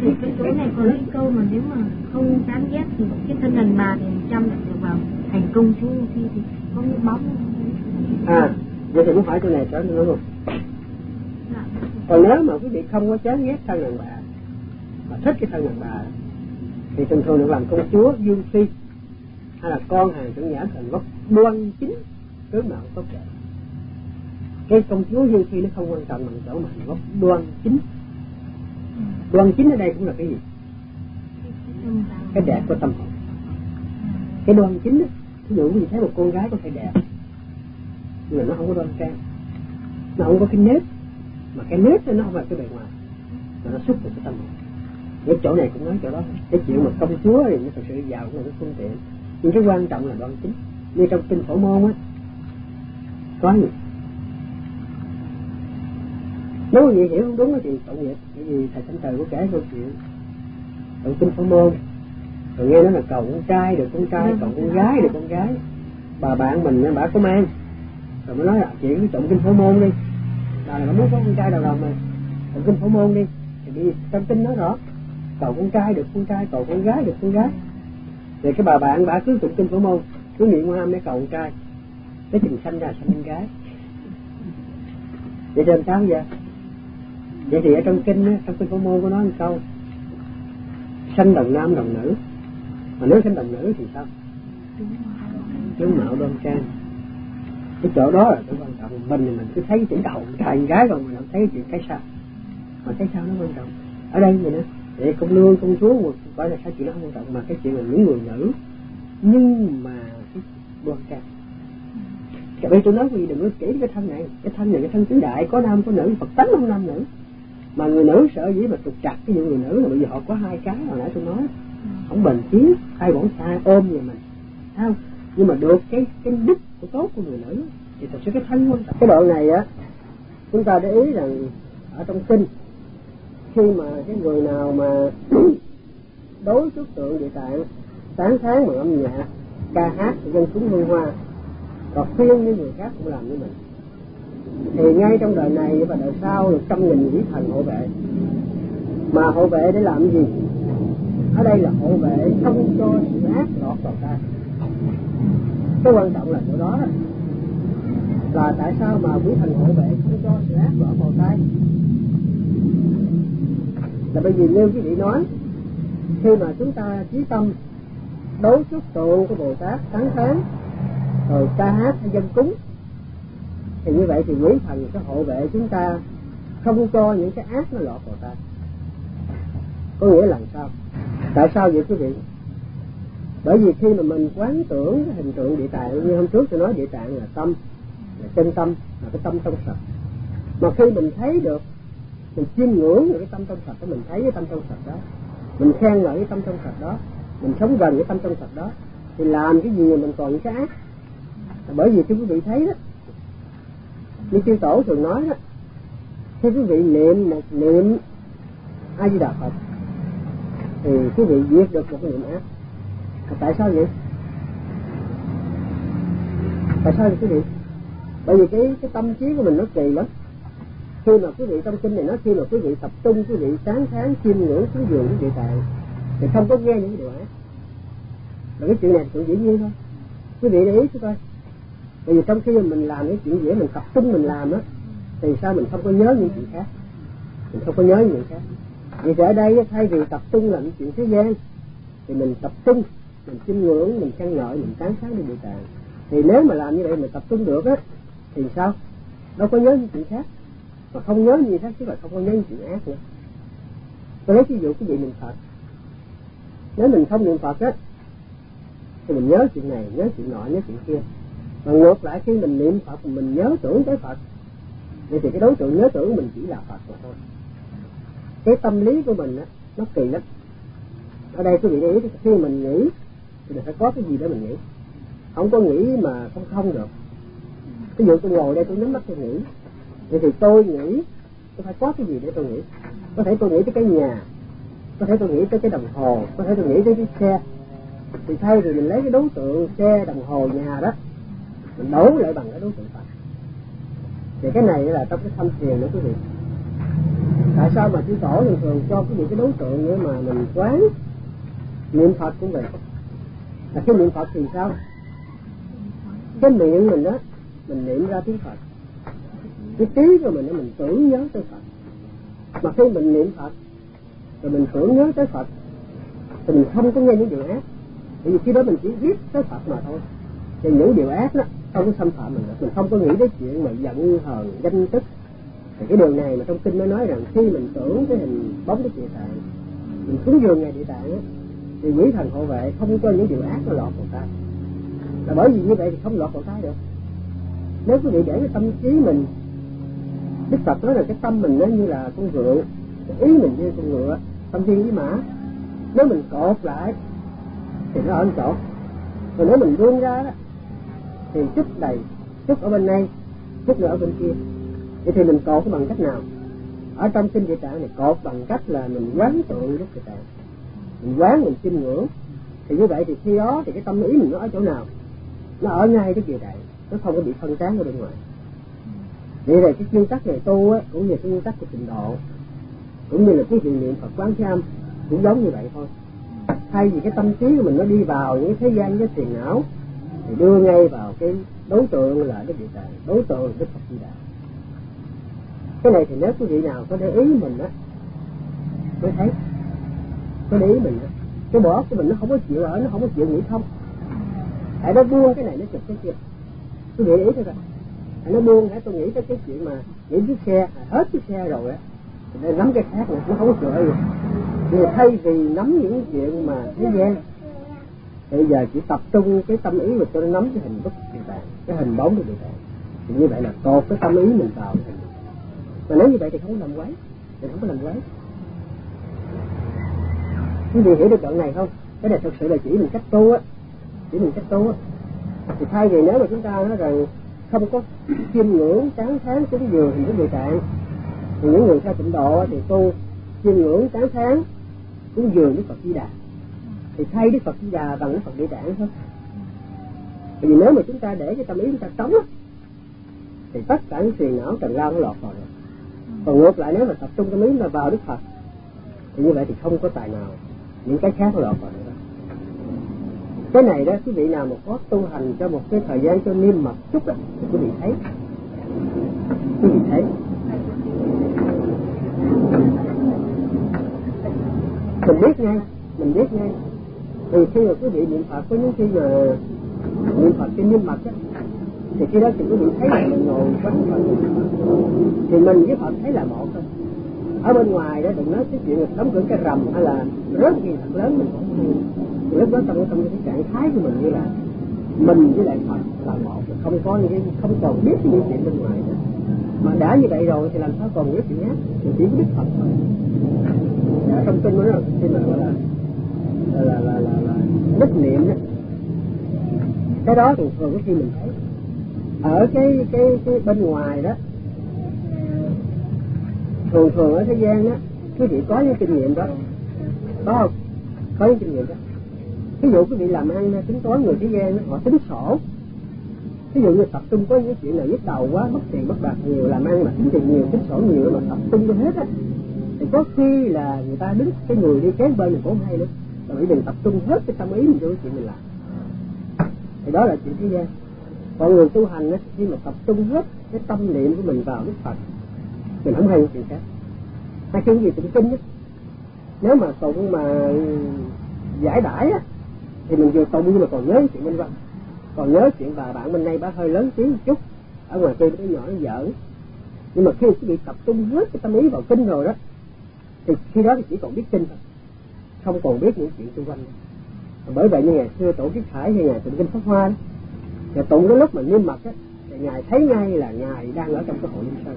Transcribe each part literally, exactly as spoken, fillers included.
Thì cái chỗ này có cái câu mà nếu mà không chán ghét thì cái thân đàn bà thì trăm lại được vào thành công chúa thì, thì có cái bóng. À, vậy thì muốn hỏi câu này cho nó luôn. Dạ. Còn nếu mà quý vị không có chán ghét thân đàn bà mà thích cái thân đàn bà thì thường thường được làm công chúa Dương Phi hay là con hàng trưởng giả thành gốc đoan chính tướng mạo tốt đẹp. Cái công chúa Dương Phi nó không quan trọng bằng chỗ mà thành gốc đoan chính. Đoan chính ở đây cũng là cái gì? Cái đẹp của tâm hồn. Cái đoan chính đó, ví dụ như thấy một con gái có thể đẹp nhưng mà nó không có đoan trang, nó không có cái nếp, mà cái nếp nó không phải cái bề ngoài mà nó xuất từ cái tâm hồn. Cái chỗ này cũng nói chỗ đó, cái chuyện mà công chúa thì nó thật sự giàu cũng là cái phương tiện, nhưng cái quan trọng là đoan chính. Như trong kinh Phổ Môn á có gì nếu quý vị hiểu không đúng thì tội nghiệp, bởi vì thầy Thanh Trời có kể câu chuyện trong kinh Phổ Môn rồi nghe nói là cầu con trai được con trai, cầu con gái được con gái. Bà bạn mình bà có mang rồi mới nói là chuyện cái tụng kinh Phổ Môn đi, bà là muốn có con trai đầu lòng mà tụng kinh Phổ Môn đi, thì đi trong kinh nói rõ cầu con trai được con trai, cầu con gái được con gái. Rồi cái bà bạn bà cứ tụng kinh Phổ Môn cứ niệm Quan Âm để cầu con trai, cái chừng sanh ra sanh con gái. Vậy trên sao vậy? Vậy thì ở trong kinh á, trong kinh Phổ Môn có nói một câu sanh đồng nam đồng nữ, mà nếu sanh đồng nữ thì sao? Tướng mạo đoan trang. Cái chỗ đó là cái quan trọng. Mình thì mình cứ thấy chữ đầu trai con gái rồi mình không thấy chuyện cái sao, mà cái sao nó quan trọng. Ở đây vậy nữa, để công nương công chúa gọi là sao chuyện nó không quan trọng, mà cái chuyện là những người nữ nhưng mà cái đoan trang. Cái bây tôi nói gì đừng có kỹ cái thân này, cái thân này cái thân tứ đại có nam có nữ, Phật tánh không nam nữ. Mà người nữ sợ dĩ mà trục trặc cái những người nữ là bởi vì họ có hai cái hồi nãy tôi nói, không bền chí, hai bổn xa ôm về mình, thấy không? Nhưng mà được cái cái đức của tốt của người nữ thì thật sự cái thân quan trọng. Cái đoạn này á chúng ta để ý rằng ở trong kinh khi mà cái người nào mà đối xuất tượng địa tạng sáng tháng bằng âm nhạc ca hát dân chúng hương hoa và khuyên những người khác cũng làm như mình, thì ngay trong đời này và đời sau được trăm nghìn vĩ thần hộ vệ. Mà hộ vệ để làm gì? Ở đây là hộ vệ không cho sự ác lọt vào ta. Cái quan trọng là chỗ đó là tại sao mà quý thần hộ vệ không cho sự ác lọt vào tay? Là bởi vì như quý vị nói, khi mà chúng ta chí tâm đối xuất tượng của Bồ Tát sáng tháng rồi ca hát hay dân cúng, thì như vậy thì quý thần sẽ hộ vệ chúng ta không cho những cái ác nó lọt vào ta. Có nghĩa là sao? Tại sao vậy quý vị? Bởi vì khi mà mình quán tưởng cái hình tượng địa tạng, như hôm trước tôi nói địa tạng là tâm, là chân tâm, là cái tâm trong sạch. Mà khi mình thấy được, mình chiêm ngưỡng được cái tâm trong sạch đó, mình thấy cái tâm trong sạch đó, mình khen ngợi cái tâm trong sạch đó, mình sống gần cái tâm trong sạch đó, thì làm cái gì mà mình còn những cái ác? Là bởi vì khi quý vị thấy đó, như chư tổ thường nói đó, khi quý vị niệm một niệm A Di Đà Phật thì quý vị diệt được một cái niệm ác. Tại sao vậy? Tại sao vậy quý vị? Bởi vì cái cái tâm trí của mình nó kỳ lắm. Khi mà quý vị trong kinh này nói khi mà quý vị tập trung, quý vị sáng tháng chiêm ngưỡng cúng dường cái địa tạng thì không có nghe những cái điều ác. Và cái chuyện này tự dĩ nhiên thôi. Quý vị để ý cho coi. Bởi vì trong khi mình làm cái chuyện gì mình tập trung mình làm á, thì sao mình không có nhớ những chuyện khác, mình không có nhớ những chuyện khác. Vì ở đây thay vì tập trung làm những chuyện thế gian thì mình tập trung, mình chiêm ngưỡng, mình khen ngợi, mình tán sáng đến địa tạng. Thì nếu mà làm như vậy mình tập trung được á thì sao? Đâu có nhớ những chuyện khác. Mà không nhớ gì khác chứ là không có nhớ những chuyện ác nữa. Tôi lấy ví dụ cái vị niệm Phật. Nếu mình không niệm Phật á thì mình nhớ chuyện này, nhớ chuyện nọ, nhớ chuyện kia. Mà ngược lại khi mình niệm Phật mình nhớ tưởng tới Phật, vậy thì cái đối tượng nhớ tưởng mình chỉ là Phật mà thôi. Cái tâm lý của mình á nó kỳ lắm. Ở đây quý vị để ý khi mình nghĩ thì mình phải có cái gì để mình nghĩ, không có nghĩ mà không không được. Ví dụ tôi ngồi đây tôi nhắm mắt tôi nghĩ, vậy thì tôi nghĩ tôi phải có cái gì để tôi nghĩ. Có thể tôi nghĩ tới cái nhà, có thể tôi nghĩ tới cái đồng hồ, có thể tôi nghĩ tới cái xe. Thì thay vì mình lấy cái đối tượng xe, đồng hồ, nhà đó mình đấu lại bằng cái đối tượng Phật. Thì cái này là trong cái thâm thiền nữa quý vị. Tại sao mà chư tổ thường thường cho cái những cái đối tượng nữa mà mình quán niệm Phật cũng vậy. Là cái niệm Phật thì sao? Cái miệng mình đó mình niệm ra tiếng Phật, cái trí của mình đó mình tưởng nhớ tới Phật. Mà khi mình niệm Phật rồi mình tưởng nhớ tới Phật thì mình không có nghe những điều ác, bởi vì khi đó mình chỉ viết tới Phật mà thôi. Thì những điều ác đó không có xâm phạm mình được. Mình không có nghĩ đến chuyện mà giận hờn ganh tức. Thì cái điều này mà trong kinh nó nói rằng khi mình tưởng cái hình bóng Đức Địa Tạng, mình cúng dường Ngài Địa Tạng á, thì quỷ thần hộ vệ không cho những điều ác nó lọt vào tay. Là bởi vì như vậy thì không lọt vào tay được. Nếu quý vị để cái tâm trí mình, Đức Phật nói là cái tâm mình nó như là con ngựa, cái ý mình như con ngựa, tâm viên với mã. Nếu mình cột lại thì nó ở chỗ, còn nếu mình vươn ra đó thì chút đầy, chút ở bên này, chút nữa ở bên kia. Vậy thì mình cột bằng cách nào? Ở trong kinh Địa Tạng này cột bằng cách là mình quán tượng Đức Địa Tạng, mình quán, mình chiêm ngưỡng. Thì như vậy thì khi đó thì cái tâm ý mình nó ở chỗ nào? Nó ở ngay cái Địa Tạng, nó không có bị phân tán ở bên ngoài. Vậy là cái nguyên tắc này tu á, cũng như cái nguyên tắc của tịnh độ, cũng như là cái hiện niệm Phật Quán Thế Âm cũng giống như vậy thôi. Thay vì cái tâm trí của mình nó đi vào những thế gian với phiền não thì đưa ngay vào cái đối tượng là Đức Địa Tạng, đối tượng là Đức Phật Di Đà. Cái này thì nếu quý vị nào có để ý mình á mới thấy, có để ý mình á, cái bỏ của mình nó không có chịu ở, nó không có chịu nghĩ không. Hãy nó buông cái này nó chụp cái kia, quý vị ý thôi rồi. Hãy nó buông, hãy tôi nghĩ tới cái chuyện mà nghĩ chiếc xe, hết chiếc xe rồi á, thì nắm cái khác nữa, nó không có chịu ở rồi. Thì thay vì nắm những chuyện mà thế gian, bây giờ chỉ tập trung cái tâm ý mà cho nó nắm cái hình Đức Địa Tạng, cái hình bóng của Địa Tạng. Thì như vậy là cột cái tâm ý mình vào cái hình. Mà nếu như vậy thì không có làm quấy, thì không có làm quấy. Quý vị hiểu được đoạn này không? Cái này thực sự là chỉ mình cách tu á, chỉ mình cách tu á. Thì thay vì nếu mà chúng ta nói rằng không có chiêm ngưỡng tán thán cúng dường hình Đức Địa Tạng, thì những người theo tịnh độ thì tu chiêm ngưỡng tán thán cúng dường Đức Phật Di Đà, thì thay Đức Phật Di Đà bằng Đức Phật Địa Tạng thôi. Bởi vì nếu mà chúng ta để cái tâm ý chúng ta trống á, thì tất cả những phiền não trần lao nó lọt vào rồi. Còn ngược lại nếu mà tập trung tâm ý mà vào Đức Phật thì như vậy thì không có tài nào những cái khác nó lọt vào nữa. Cái này đó quý vị nào mà có tu hành cho một cái thời gian cho niêm mật chút đó, thì quý vị thấy, quý vị thấy mình biết ngay, mình biết ngay. Thì khi mà quý vị niệm Phật, có những khi mà niệm Phật trên niêm mật á, thì khi đó thì quý vị thấy là mình ngồi quán Phật, thì mình với Phật thấy là một thôi. Ở bên ngoài đó đừng nói cái chuyện là đóng cửa cái rầm hay là rớt gì thật lớn mình cũng không. Thì lúc đó trong trong cái trạng thái của mình như là mình với lại Phật là một, không có những cái, không còn biết những chuyện bên ngoài nữa. Mà đã như vậy rồi thì làm sao còn biết chuyện khác? Thì chỉ có Đức Phật thôi. Ở trong kinh nó nói khi mà gọi là là là là là, là đức niệm đó, cái đó thường thường khi mình thấy ở cái cái cái bên ngoài đó, thường thường ở thế gian đó quý vị có những kinh nghiệm đó, có không? Có những kinh nghiệm đó. Ví dụ quý vị làm ăn tính toán, người thế gian đó, họ tính sổ. Ví dụ như tập trung có những chuyện nào nhức đầu quá, mất tiền mất bạc nhiều, làm ăn mà tính tiền nhiều, tính sổ nhiều mà tập trung cho hết á, thì có khi là người ta đứng cái người đi kế bên mình cũng hay nữa. Rồi mình đừng tập trung hết cái tâm ý mình cho cái chuyện mình làm. Thì đó là chuyện thế gian. Còn người tu hành á, khi mà tập trung hết cái tâm niệm của mình vào Đức Phật, mình không hay những chuyện khác. Hay cái gì tụng kinh á, nếu mà tụng mà giải đãi á, thì mình vừa tụng nhưng mà còn nhớ chuyện bên quanh, còn nhớ chuyện bà bạn bên đây bà hơi lớn tiếng một chút, ở ngoài kia cái nhỏ nó giỡn. Nhưng mà khi quý vị tập trung hết cái tâm ý vào kinh rồi đó, thì khi đó thì chỉ còn biết kinh thôi, không còn biết những chuyện xung quanh. Bởi vậy như ngày xưa tổ chức Khải hay ngày tụng kinh Pháp Hoa đó, và tụng cái lúc mà niêm mật á, thì ngài thấy ngay là ngài đang ở trong cái hội Linh Sơn.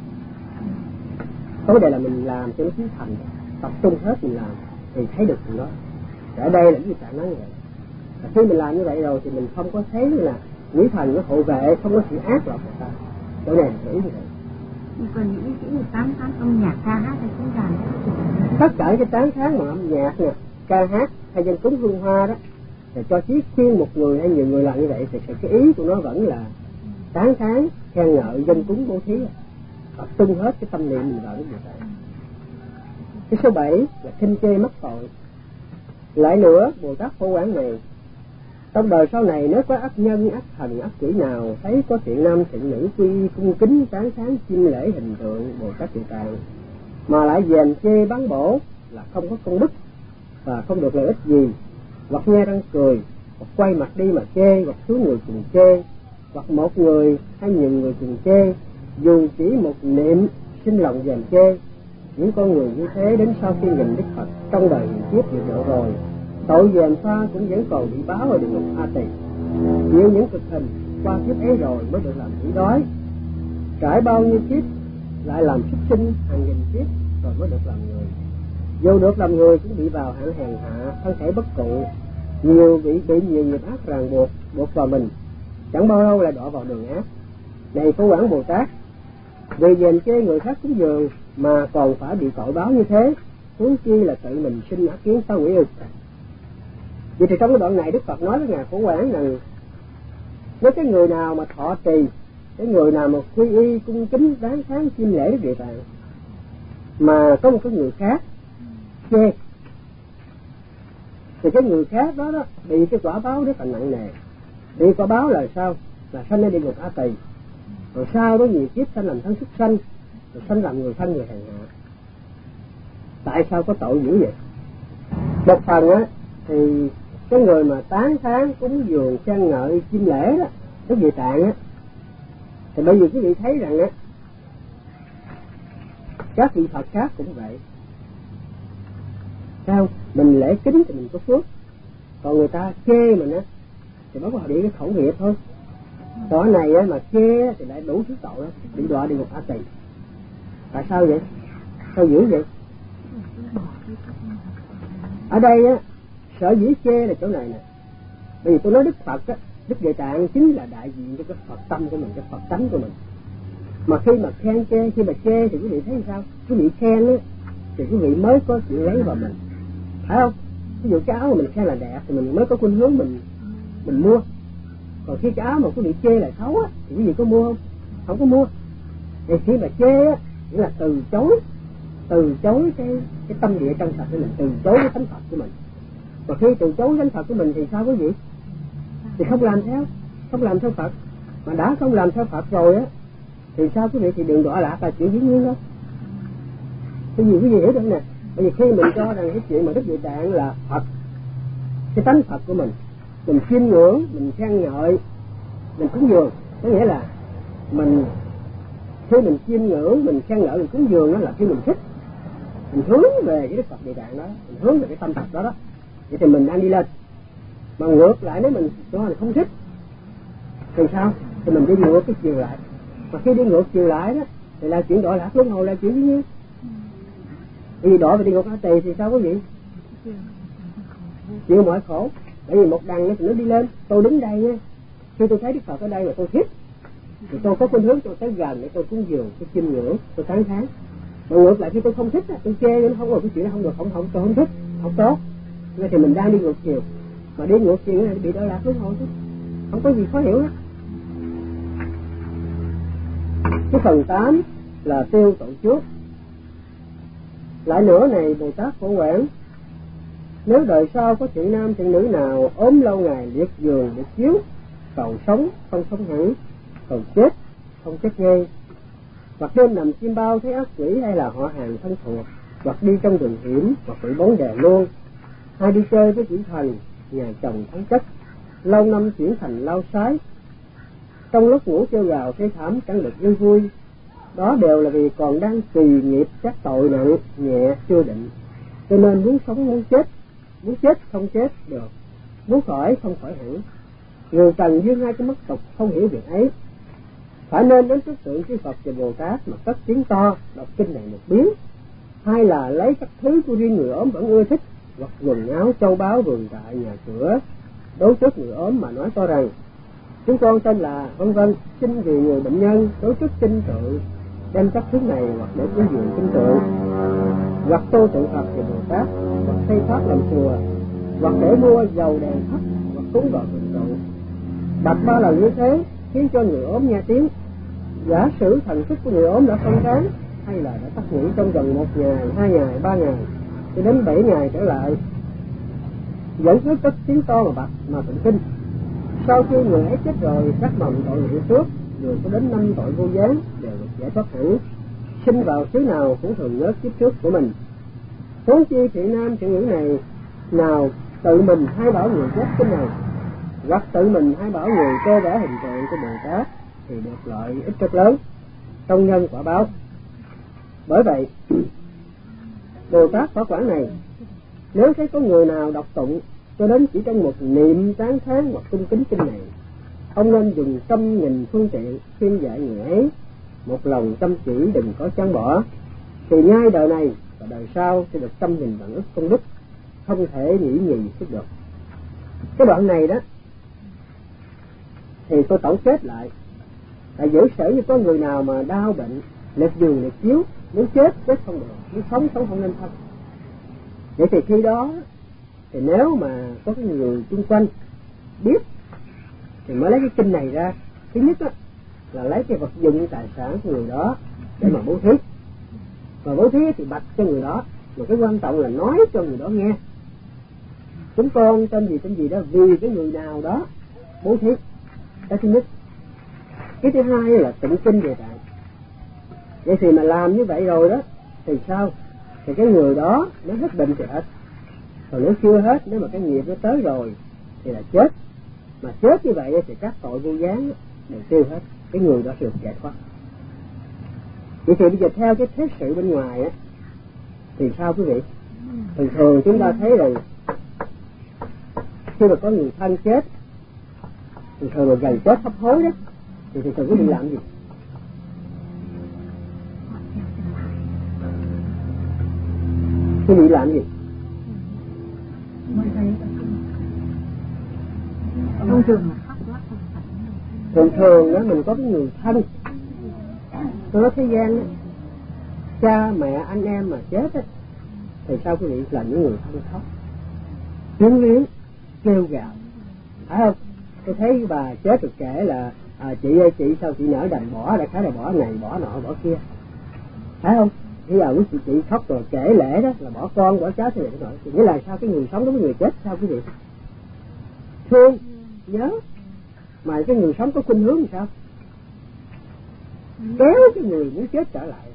Vấn đề là mình làm cho nó tiến thành, tập trung hết mình làm thì thấy được chuyện đó. Ở đây là cái trạng nói như vậy. Và khi mình làm như vậy rồi thì mình không có thấy là quỷ thần nó hộ vệ, không có sự ác lọt vào ta. Chỗ này là ý như vậy. Còn những cái chữ tán thán âm nhạc ca hát hay cũng đàn, tất cả cái tán thán mà âm nhạc nè, ca hát hay dân cúng hương hoa đó, để cho chí khuyên một người hay nhiều người làm như vậy thì cái ý của nó vẫn là tán thán, khen ngợi, dân cúng bố thí, tập trung hết cái tâm niệm mình vào cái việc này. Cái số bảy là khinh chê mắc tội. Lại nữa, Bồ Tát Phổ Quảng này, trong đời sau này nếu có ác nhân, ác thần, ác quỷ nào thấy có thiện nam thiện nữ quy y cung kính tán thán chiêm lễ hình tượng Bồ Tát Địa Tạng mà lại dèm chê bán bổ là không có công đức và không được lợi ích gì, hoặc nghe răng cười, hoặc quay mặt đi mà chê, hoặc xuống người cùng chê, hoặc một người hay nhiều người cùng chê, dù chỉ một niệm sinh lòng dèm chê, những con người như thế đến sau khi nhìn Đức Phật trong đời hiện kiếp diệt độ rồi, tội dèm pha cũng vẫn còn bị báo ở địa ngục A Tỳ, chịu những cực hình qua kiếp ấy rồi mới được làm quỷ đói, trải bao nhiêu kiếp lại làm súc sinh hàng nghìn kiếp rồi mới được làm người. Dù được làm người cũng bị vào hạng hèn hạ, thân thể bất cụ, nhiều bị bị nhiều nghiệp ác ràng buộc buộc vào mình, chẳng bao lâu lại đọa vào đường ác. Này Phổ Quảng Bồ Tát, vì dèm chê người khác cúng dường mà còn phải bị tội báo như thế, huống chi là tự mình sinh ác kiến xấu quỷ ư? Vì thì trong cái đoạn này Đức Phật nói với ngài Phổ Quảng rằng với cái người nào mà thọ trì, cái người nào mà quy y cung kính tán thán chiêm lễ Đức Địa Tạng mà có một cái người khác chê, thì cái người khác đó đó bị cái quả báo rất là nặng nề. Bị quả báo là sao? Là sanh lên địa ngục A Tỳ, rồi sau đó nhiều kiếp sanh làm thân súc sanh, rồi sanh làm người thân người hèn hạ. Tại sao có tội dữ vậy? Một phần á thì cái người mà tán thán cúng dường khen ngợi chiêm lễ đó Đức Địa Tạng á, thì bây giờ quý vị thấy rằng á, các vị Phật khác cũng vậy. Sao? Mình lễ kính thì mình có phước, còn người ta chê mình á thì nó có bị cái khẩu nghiệp thôi. Còn này á mà chê thì lại đủ thứ tội đó, bị đọa địa ngục A Tỳ. Tại sao vậy? Sao dữ vậy? Ở đây á, sở dĩ chê là chỗ này nè. Bởi vì tôi nói Đức Phật á, Đức Địa Tạng chính là đại diện cho cái Phật tâm của mình, cái Phật tánh của mình. Mà khi mà khen chê, khi mà chê thì quý vị thấy sao? Quý vị khen á thì quý vị mới có chịu lấy vào mình, phải không? Ví dụ cái áo mà mình khen là đẹp thì mình mới có khuynh hướng mình mình mua. Còn khi cái áo mà quý vị chê là xấu á thì quý vị có mua không? Không có mua. Thì khi mà chê á nghĩa là từ chối, từ chối cái cái tâm địa trong sạch của mình, từ chối cái tánh Phật của mình. Và khi từ chối tánh Phật của mình thì sao quý vị? Thì không làm theo, không làm theo Phật. Mà đã không làm theo Phật rồi á thì sao quý vị? Thì đừng đọa lạc là chuyện dĩ nhiên đó. Cái gì quý vị hiểu được nè? Bởi vì khi mình cho rằng cái chuyện mà Đức Địa Tạng là Phật, cái tánh Phật của mình, mình chiêm ngưỡng, mình khen ngợi, mình cúng dường, có nghĩa là mình khi mình chiêm ngưỡng, mình khen ngợi, mình cúng dường đó là khi mình thích, mình hướng về cái Đức Phật Địa Tạng đó, mình hướng về cái tâm Phật đó đó, vậy thì mình đang đi lên. Mà ngược lại nếu mình đó là không thích thì sao? Thì mình đi ngược cái chiều lại. Mà khi đi ngược chiều lại đó thì là chuyện đọa lạc luân hồi, là chuyện dĩ nhiên. Vì đọa về địa ngục A Tỳ thì sao quý vị? Chịu mọi khổ. Bởi vì một đằng thì nó đi lên, tôi đứng đây nha, khi tôi thấy Đức Phật ở đây mà tôi thích thì tôi có khuynh hướng tôi tới gần để tôi cúng dường, tôi chiêm ngưỡng, tôi tán thán. Mà ngược lại khi tôi không thích, tôi chê, nó không rồi cái chuyện đó không được, không không tôi không thích, không tốt. Nên thì mình đang đi ngược chiều, mà đi ngược chiều này bị đọa lạc luân hồi chứ, không có gì khó hiểu hết. Cái phần tám là tiêu tội trước. Lại nữa này Bồ Tát Phổ Quảng, nếu đời sau có thiện nam thiện nữ nào ốm lâu ngày liệt giường để chiếu, cầu sống không sống hẳn, cầu chết không chết ngay, hoặc đêm nằm chim bao thấy ác quỷ hay là họ hàng thân thuộc, hoặc đi trong đường hiểm, hoặc bị bóng đè luôn, hay đi chơi với quỷ thần, nhà chồng thắng chất, lâu năm chuyển thành lao sái, trong lúc ngủ kêu gào thấy thảm chẳng được vui vui, đó đều là vì còn đang tùy nghiệp các tội nặng nhẹ chưa định, cho nên muốn sống muốn chết, muốn chết không chết được, muốn khỏi không khỏi hẳn. Người trần dương hai cái mất tục không hiểu việc ấy, phải nên đến trước tượng chư Phật và Bồ Tát mà cất tiếng to đọc kinh này một biến, hay là lấy các thứ của riêng người ốm vẫn ưa thích, hoặc quần áo châu báu vườn trại nhà cửa đối trước người ốm mà nói to rằng chúng con tên là vân vân, xin vì người bệnh nhân đối trước kinh tượng, đem các thứ này hoặc để cúng dường kinh tượng, hoặc tô tượng Phật và Bồ Tát, hoặc xây tháp làm chùa, hoặc để mua dầu đèn thắp, hoặc cúng vào bình rượu. Bạch ba lần như thế khiến cho người ốm nghe tiếng. Giả sử thần thức của người ốm đã phân tán, hay là đã tắt nghỉ trong vòng một ngày, hai ngày, ba ngày, cho đến bảy ngày trở lại, vẫn cứ cất tiếng to mà bạch mà tụng kinh. Sau khi người ấy chết rồi, các mầm tội luyện trước, người có đến năm tội vô gián đều được giải thoát hẳn. Sinh vào xứ nào cũng thường nhớ kiếp trước của mình. Huống chi thị nam thị nữ này nào tự mình hay bảo người chết kinh này, hoặc tự mình hay bảo người cơ vẽ hình tượng của Bồ Tát, thì được lợi ích rất lớn trong nhân quả báo. Bởi vậy Bồ Tát Bảo Quảng này, nếu thấy có người nào đọc tụng cho đến chỉ trong một niệm tán thán hoặc cung kính kinh này, ông nên dùng trăm nghìn phương tiện khuyên dạy người ấy, một lòng chăm chỉ đừng có chán bỏ, thì ngay đời này và đời sau sẽ được trăm nghìn vạn ức công đức, không thể nghĩ nhì xuất được. Cái đoạn này đó thì tôi tổng kết lại là giữ sở như có người nào mà đau bệnh, liệt giường liệt chiếu, muốn chết chết không được, muốn sống sống không nên thân. Vậy thì khi đó thì nếu mà có cái người xung quanh biết thì mới lấy cái kinh này ra. Thứ nhất đó, là lấy cái vật dụng tài sản của người đó để mà bố thí, và bố thí thì bạch cho người đó, mà cái quan trọng là nói cho người đó nghe chúng con tên gì tên gì đó vì cái người nào đó bố thí. Cái thứ nhất. Cái thứ hai là tụng kinh về Tạng. Vậy thì mà làm như vậy rồi đó thì sao? Thì cái người đó nó hết bệnh thì hết, còn nếu chưa hết, nếu mà cái nghiệp nó tới rồi thì là chết. Mà chết như vậy thì các tội vô gián đều tiêu hết, cái người đó được giải thoát. Vậy thì bây giờ theo cái thế sự bên ngoài á thì sao quý vị? Thường thường chúng ta thấy rằng khi mà có người thân chết, thường thường là gần chết hấp hối đó, thì thường thường quý vị làm gì? Quý vị làm gì? Thông thường là khóc lóc. Thường thường đó mình có cái người thân, tôi nói thế gian đó, cha mẹ anh em mà chết á thì sao quý vị? Là những người thân khóc, tiếng liếng, kêu gào, phải không? Tôi thấy bà chết được kể là à, chị ơi chị sao chị nỡ đành bỏ, đại khái là bỏ này bỏ nọ bỏ kia, phải không? Bây giờ chị, chị khóc rồi kể lễ đó là bỏ con bỏ cháu thế này thế nọ, thì nghĩa là sao? Cái người sống đối với người chết sao quý vị? Thương nhớ. Mà cái người sống có khuynh hướng thì sao? Kéo cái người muốn chết trở lại.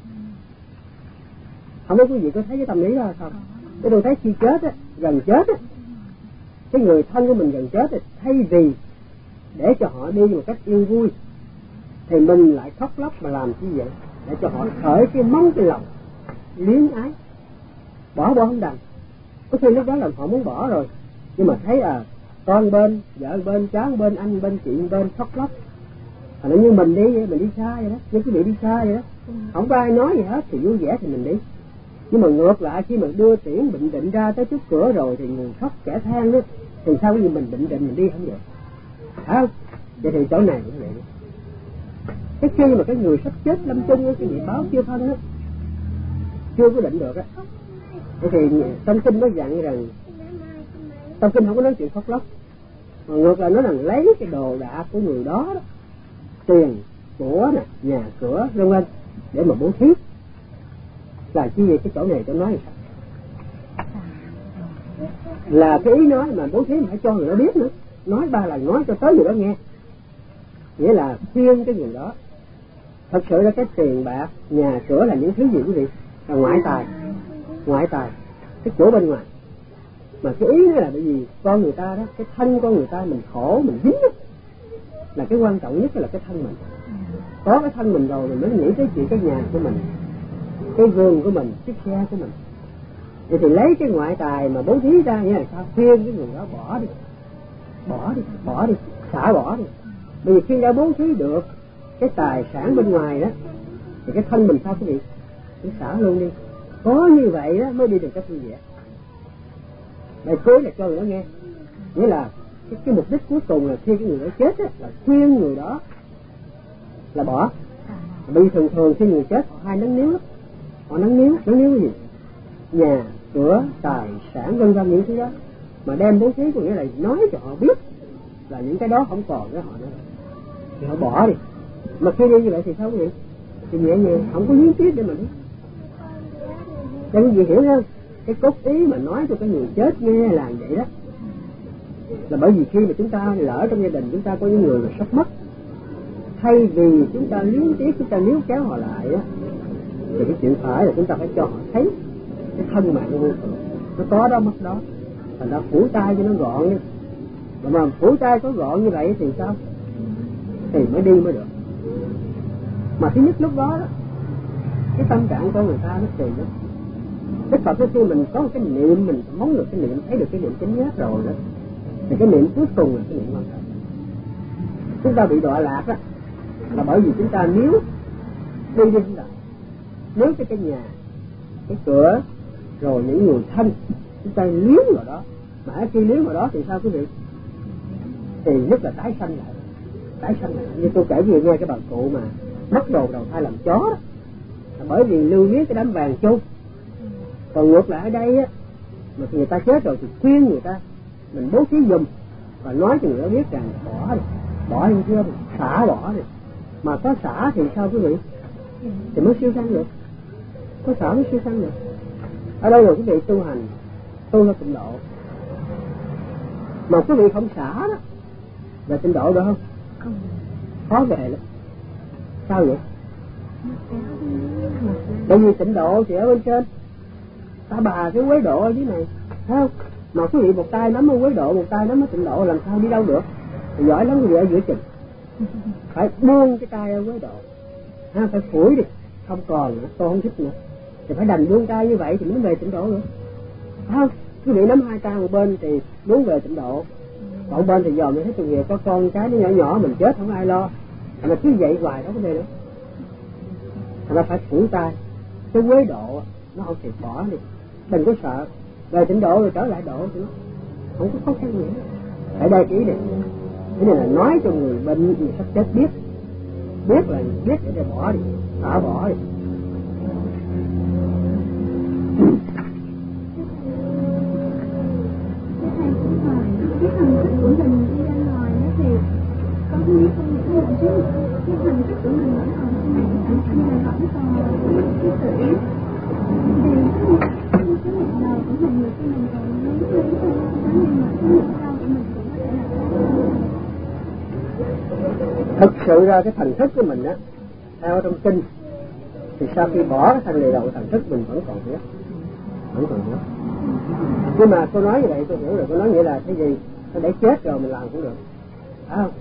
Không biết quý vị có thấy cái tâm lý đó không? Cái tôi thấy khi chết á, gần chết á, cái người thân của mình gần chết á, thay vì để cho họ đi một cách yêu vui thì mình lại khóc lóc mà làm như vậy để cho họ khởi cái mong cái lòng luyến ái, bỏ bỏ không đành. Có khi lúc đó là họ muốn bỏ rồi, nhưng mà thấy à con bên, vợ bên, cháu bên, anh bên, chị bên khóc lóc. À, như mình đi vậy, mình đi xa vậy đó, như quý vị đi xa vậy đó, không có ai nói gì hết thì vui vẻ thì mình đi. Nhưng mà ngược lại khi mình đưa tiễn Bình Định ra tới trước cửa rồi thì người khóc kẻ than đó, thì sao cái gì mình Bình Định mình đi không được, phải không? Vậy thì chỗ này cũng vậy. Cái khi mà cái người sắp chết lâm chung á, cái gì báo chưa thân á, chưa có định được á, vậy thì trong kinh nó dặn rằng trong kinh không có nói chuyện khóc lóc, mà ngược lại nó là lấy cái đồ đạc của người đó, đó tiền của nè, nhà cửa vân vân để mà bố thí. Là chi vậy? Cái chỗ này tôi nói là cái ý nói mà bố thí mà phải cho người đó biết nữa, nói ba lần nói cho tới người đó nghe, nghĩa là khuyên cái người đó. Thật sự là cái tiền bạc nhà cửa là những thứ gì quý vị? Là ngoại tài, ngoại tài, cái chỗ bên ngoài. Mà cái ý nó là bởi vì con người ta đó, cái thân con người ta mình khổ mình dính đó, là cái quan trọng nhất là cái thân mình. Có cái thân mình rồi mình mới nghĩ tới chuyện cái nhà của mình, cái vườn của mình, chiếc xe của mình. Vậy thì lấy cái ngoại tài mà bố thí ra như là sao? Khuyên cái người đó bỏ đi, bỏ đi, bỏ đi, xả bỏ đi. Bởi vì khi đã bố thí được cái tài sản bên ngoài đó thì cái thân mình sao quý vị? Cứ xả luôn đi. Có như vậy đó mới đi được cái vui vẻ. Bài cuối là cho người đó nghe, nghĩa là cái, cái mục đích cuối cùng là khi cái người đó chết á, là khuyên người đó là bỏ. Vì thường thường khi người chết họ hay nắng níu lắm, họ nắng níu, nắng níu cái gì? Nhà, cửa, tài sản vân vân những thứ đó, mà đem bố thí có nghĩa là nói cho họ biết là những cái đó không còn với họ nữa, thì họ bỏ đi. Mà khi đi như vậy thì sao quý vị? thì nhẹ nhàng, không có lý tiếp để mà nói. Cho quý vị hiểu không? Cái cốt ý mà nói cho cái người chết nghe là vậy đó, là bởi vì khi mà chúng ta lỡ trong gia đình chúng ta có những người mà sắp mất, thay vì chúng ta luyến tiếc, chúng ta níu kéo họ lại á, thì cái chuyện phải là chúng ta phải cho họ thấy cái thân mạng vô thường, nó có đó mất đó, thành ra phủ tay cho nó gọn đi. Mà phủ tay có gọn như vậy thì sao? Thì mới đi mới được. Mà thứ nhất lúc đó, đó cái tâm trạng của người ta nó kỳ lắm. Đức Phật cái khi mình có một cái niệm, mình muốn được cái niệm, thấy được cái niệm chính giác rồi đó, thì cái niệm cuối cùng là cái niệm quan trọng. Chúng ta bị đọa lạc đó là bởi vì chúng ta níu đi đi là níu cái căn nhà, cái cửa, rồi những người thân, chúng ta níu vào đó. Mà khi níu vào đó thì sao quý vị? Thì nhất là tái sanh lại, tái sanh lại. Như tôi kể về nghe cái bà cụ mà mất đồ đầu thai làm chó đó, là bởi vì lưu luyến cái đám vàng chung. Còn ngược lại ở đây á, mà người ta chết rồi thì khuyên người ta mình bố thí dùm và nói cho người ta biết rằng bỏ đi, bỏ đi chưa, xả bỏ đi. Mà có xả thì sao quý vị? Thì mới siêu sanh được, có xả mới siêu sanh được. Ở đây là quý vị tu hành, tu theo tịnh độ, mà quý vị không xả đó, là tịnh độ được không? Không. Khó về lắm. Sao vậy? Bởi vì tịnh độ thì ở bên trên, ta bà cái quế độ ở dưới này, thấy không? Mà quý vị một tay nắm ở quế độ, một tay nắm ở tịnh độ, làm sao đi đâu được? Thì giỏi lắm quý vị ở giữa chừng, phải buông cái tay ở quế độ, ha, phải phủi đi, không còn nữa, tôi không thích nữa, thì phải đành buông tay như vậy thì mới về tịnh độ nữa, thấy không? Quý vị nắm hai tay một bên thì muốn về tịnh độ, còn bên thì dòm thấy tội nghiệp, có con cái nó nhỏ nhỏ mình chết không ai lo, mà cứ vậy hoài đó có đề nữa, thành ra phải phủi tay. Cái quế độ nó không thể bỏ đi, đừng có sợ, về tịnh độ rồi trở lại độ thì nó không có khó khăn gì hết. Ở đây cái ý này, cái này là nói cho người bệnh, người sắp chết biết, biết là biết để bỏ đi, xả bỏ đi. Cái hành thức của mình đi ra ngoài đó thì có nghĩ không nghĩ là chứ cái hành thức của mình vẫn còn cái này như là vẫn còn cái tự ý thì cái cái niệm đầu của mình nhiều khi mình còn lấy lấy thôi, nhưng mà cái niệm sau của mình cũng có thể là thực sự ra cái thần thức của mình á, theo trong kinh thì sau khi bỏ cái thân này rồi, thần thức mình vẫn còn biết, vẫn còn biết. Nhưng mà tôi nói như vậy tôi hiểu rồi, tôi nói nghĩa là cái gì tôi để chết rồi mình làm cũng được, phải không?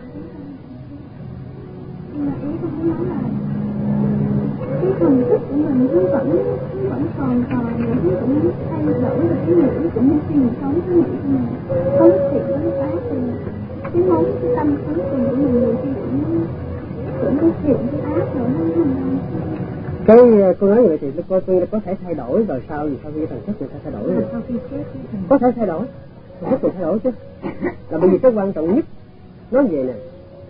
Nhưng mà ý tôi muốn nói là cái thần thức của mình nó vẫn nó vẫn còn còn những cái cũng thay đổi được cái nghĩ cũng như khi mình sống cái nghĩ của mình không thiện với ác thì cái món cái tâm cuối cùng của mình nhiều khi cũng cũng có thiện với ác rồi nó không đâu. Cái cô nói như vậy thì nó có, nó có thể thay đổi rồi sao, vì sao khi thần thức người ta thay đổi rồi? Sau khi chết Có thể thay đổi, thần thức người thay đổi chứ, là bởi vì cái quan trọng nhất nói về nè,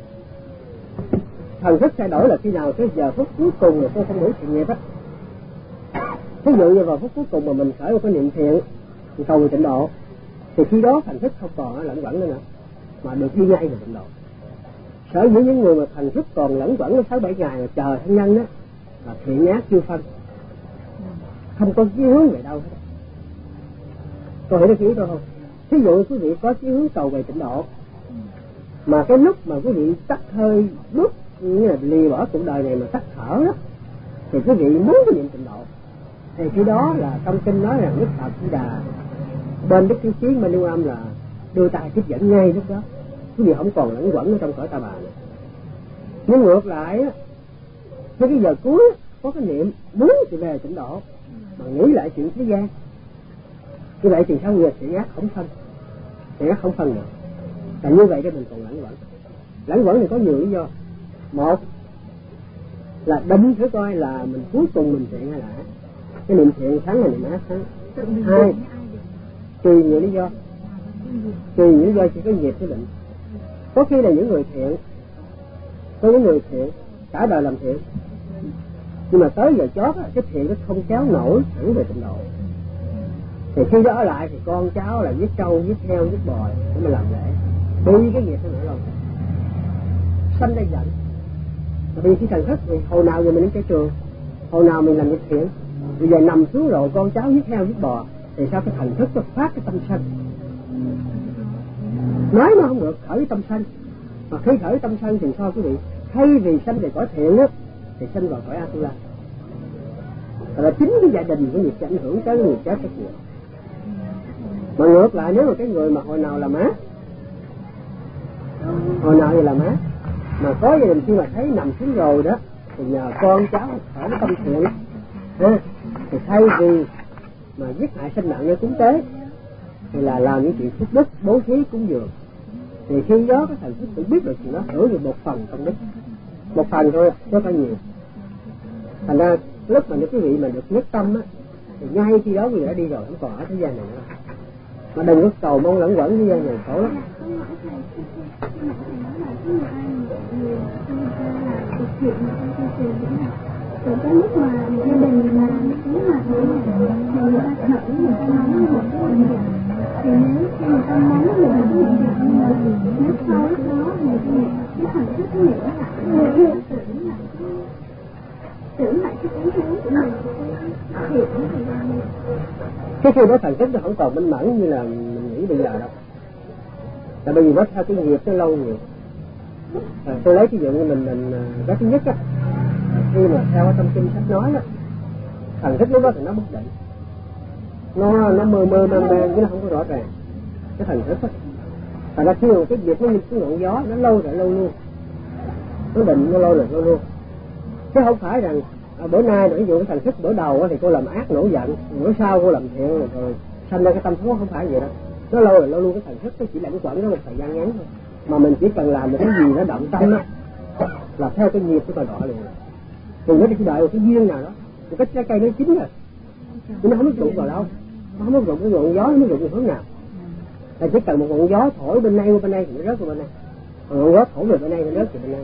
thần thức thay đổi là khi nào cái giờ phút cuối cùng là tôi không đủ thiện nghiệp á. Ví dụ như vào phút cuối cùng mà mình khởi một cái niệm thiện, mình cầu người tịnh độ, thì khi đó thần thức không còn lẫn quẩn nữa nữa, mà được đi ngay về tịnh độ. Sở dĩ những người mà thần thức còn lẫn quẩn sáu bảy ngày mà chờ thân nhân đó là thiện ác chưa phân, không có chí hướng về đâu hết. Tôi hiểu được ý tôi không? Ví dụ quý vị có chí hướng cầu về tịnh độ, mà cái lúc mà quý vị tắt hơi bước như là lìa bỏ cuộc đời này mà tắt thở đó, thì quý vị muốn cái niệm tịnh độ, thì khi đó là trong kinh nói rằng Đức Phật Di Đà bên Đức Thế Chí bên Lưu Âm là đưa tay tiếp dẫn ngay lúc đó, quý vị không còn lẫn quẩn ở trong cõi ta bà nữa. Nhưng ngược lại á, tới cái giờ cuối có cái niệm muốn thì về tịnh độ mà nghĩ lại chuyện thế gian, như vậy thì sao nghiệp thiện ác không phân, thiện ác không phân được. Là như vậy cho mình còn lẫn quẩn. Lẫn quẩn thì có nhiều lý do. Một là đâm thử coi là mình cuối cùng mình thiện hay là ác, cái niệm thiện sáng là niệm ác sáng. Hai, tùy nhiều lý do, tùy nhiều lý do chỉ có nghiệp cái định. Có khi là những người thiện, có những người thiện cả đời làm thiện, nhưng mà tới giờ chót cái thiện nó không kéo nổi thẳng về tịnh độ, thì khi đó ở lại thì con cháu là giết trâu, giết heo, giết bò để mà làm lễ, đi cái nghiệp nó nổi lòng, sanh ra giận, Vì khi thần thức thì hồi nào giờ mình đến cái trường, hồi nào mình làm việc thiện, bây giờ nằm xuống rồi con cháu giết heo giết bò thì sao cái thần thức nó phát cái tâm sân. Nói nó không được, khởi cái tâm sân. Mà khi khởi cái tâm sân thì sao quý vị? Thay vì sanh về cõi thiện á thì sanh vào cõi Atula. Là chính cái gia đình của nghiệp sẽ ảnh hưởng tới người chết rất nhiều. Mà ngược lại nếu mà cái người mà hồi nào là má, hồi nào thì là má, mà có gia đình khi mà thấy nằm xuống rồi đó thì nhờ con cháu khởi cái tâm thiện ha, thì thay vì mà giết hại sinh mạng như cúng tế thì là làm những chuyện phúc đức, bố thí cúng dường, thì khi đó cái thần thức cũng biết được chuyện đó, hưởng được một phần công đức, một phần thôi, nó phải nhiều. Thành ra lúc mà những quý vị mà được nhất tâm á thì ngay khi đó người đã đi rồi, không còn ở thế gian này nữa. Mà đừng có cầu mong lẫn quẩn thế gian này khổ lắm. Từ cái lúc mà gia đình mà nếu mà thì người ta thử, người ta mong một cái bệnh viện, thì nếu khi người ta mong được một cái bệnh viện nhưng mà nếu sau lúc đó thì cái thần thức nó nhảy lại, người ta tưởng lại tưởng lại cái ý hướng của mình, thiện cái thời gian này. Cái khi đó thần thức nó không còn minh mẫn như là mình nghĩ bây giờ đâu. Tại bởi vì nó theo cái nghiệp nó lâu nhiều. À, tôi lấy ví dụ như mình mình cái thứ nhất á, khi mà theo trong kinh sách nói đó, thần thức lúc đó thì nó bất định, nó nó mơ mơ mơ mơ chứ nó không có rõ ràng cái thần thức á. Thành ra khi mà cái việc nó như cái ngọn gió, nó lâu rồi lâu luôn, nó định nó lâu rồi lâu luôn. Chứ không phải rằng à, bữa nay ví dụ cái thần thức bữa đầu thì cô làm ác nổi giận, bữa sau cô làm thiện rồi, rồi sanh ra cái tâm xấu, không phải vậy đó. Nó lâu rồi lâu luôn, cái thần thức nó chỉ là cái quẩn đó một thời gian ngắn thôi. Mà mình chỉ cần làm một cái gì nó động tâm á là theo cái nghiệp của tòa đỏ liền. Thì nó chỉ đợi một cái duyên nào đó, một cái trái cây nó chín rồi, nhưng nó không có rụng vào đâu, nó không có rụng cái ngọn gió, nó không có rụng hướng nào. Là chỉ cần một ngọn gió thổi bên đây qua bên đây thì nó rớt vào bên đây, còn ngọn gió thổi về bên đây nó rớt về bên đây.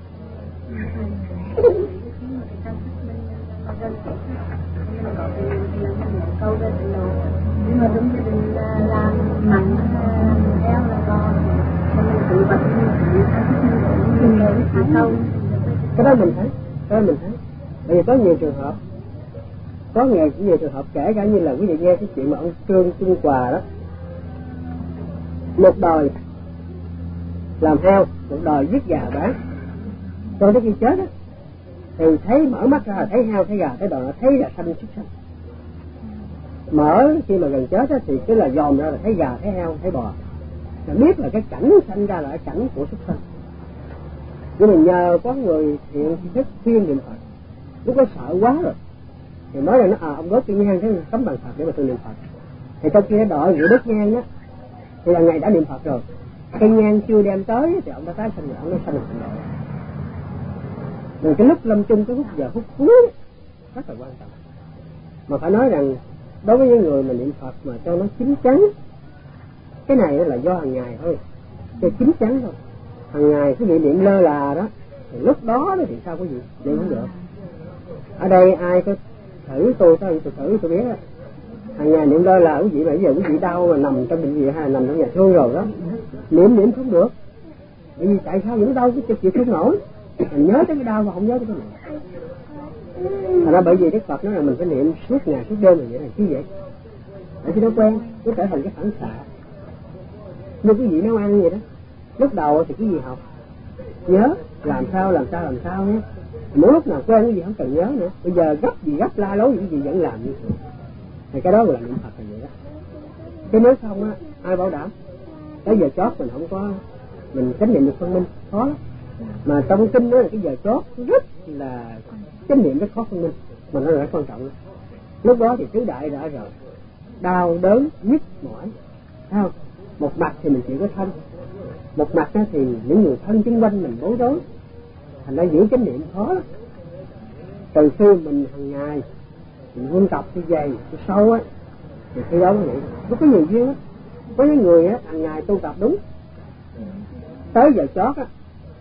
Câu về tình độ, nhưng mà trong gia đình làm mạnh theo là con, mình tự vật mình mình thấy câu. Cái đó mình thấy, cái đó mình thấy. Bởi vì có nhiều trường hợp, có nhiều, nhiều trường hợp kể cả như là quý vị nghe cái chuyện mà ông Trương Trung Hòa đó, một đời làm heo, một đời giết gà bán, rồi tới khi chết á thì thấy mở mắt ra thấy heo, thấy gà, thấy đò, thấy là sanh súc sanh. Mở khi mà gần chết á thì cứ là dòm ra là thấy gà, thấy heo, thấy bò, là biết là cái cảnh sanh ra là cái cảnh của súc sanh. Nhưng mà nhờ có người thiện thức khuyên niệm Phật, lúc đó sợ quá rồi thì nói là nó à ông đốt cái nhang thế cấm bằng Phật để mà tôi niệm Phật. Thì trong khi đó đợi người đốt nhang á thì là ngày đã niệm Phật rồi, cây nhang chưa đem tới thì ông đã tái sanh rồi, ông đã sanh được tịnh độ. Rồi cái lúc lâm chung, cái phút giờ phút cuối rất là quan trọng. Mà phải nói rằng đối với những người mà niệm Phật mà cho nó chín chắn, cái này là do hàng ngày thôi, cho chín chắn thôi. Hàng ngày cái vị niệm lơ là đó thì lúc đó thì sao có gì vậy cũng được. Ở đây ai có thử tôi tôi tôi thử tôi biết á, hàng ngày niệm lơ là quý vị mà bây giờ quý vị đau mà nằm trong bệnh viện hay là nằm trong nhà thương rồi đó, niệm niệm không được. Bởi vì tại sao những đau cái chịu không nổi, mình nhớ tới cái đau mà không nhớ tới cái này. Thành ra bởi vì Đức Phật nói là mình phải niệm suốt ngày suốt đêm là vậy, là chứ vậy để cho nó quen, nó trở thành cái phản xạ. Như quý vị nấu ăn vậy đó, lúc đầu thì cái gì học nhớ làm sao làm sao làm sao nhé, mỗi lúc nào quen cái gì không cần nhớ nữa. Bây giờ gấp gì gấp la lối những gì vẫn làm như thường, thì cái đó là niệm Phật là vậy đó. Cái nếu không á, ai bảo đảm tới giờ chót mình không có mình chánh niệm được phân minh, khó lắm. Mà trong kinh đó là cái giờ chót rất là chánh niệm rất khó phân minh, mà nó rất quan trọng đó. Lúc đó thì tứ đại đã rồi, đau đớn nhức mỏi, thấy không? Một mặt thì mình chịu cái thân, một mặt đó thì những người thân xung quanh mình bối rối, thành ra giữ chánh niệm khó lắm. Từ khi mình hàng ngày mình huân tập đi dày đi sâu á thì khi đó vậy nó có nhiều duyên á. Có những người á hàng ngày tu tập đúng, tới giờ chót á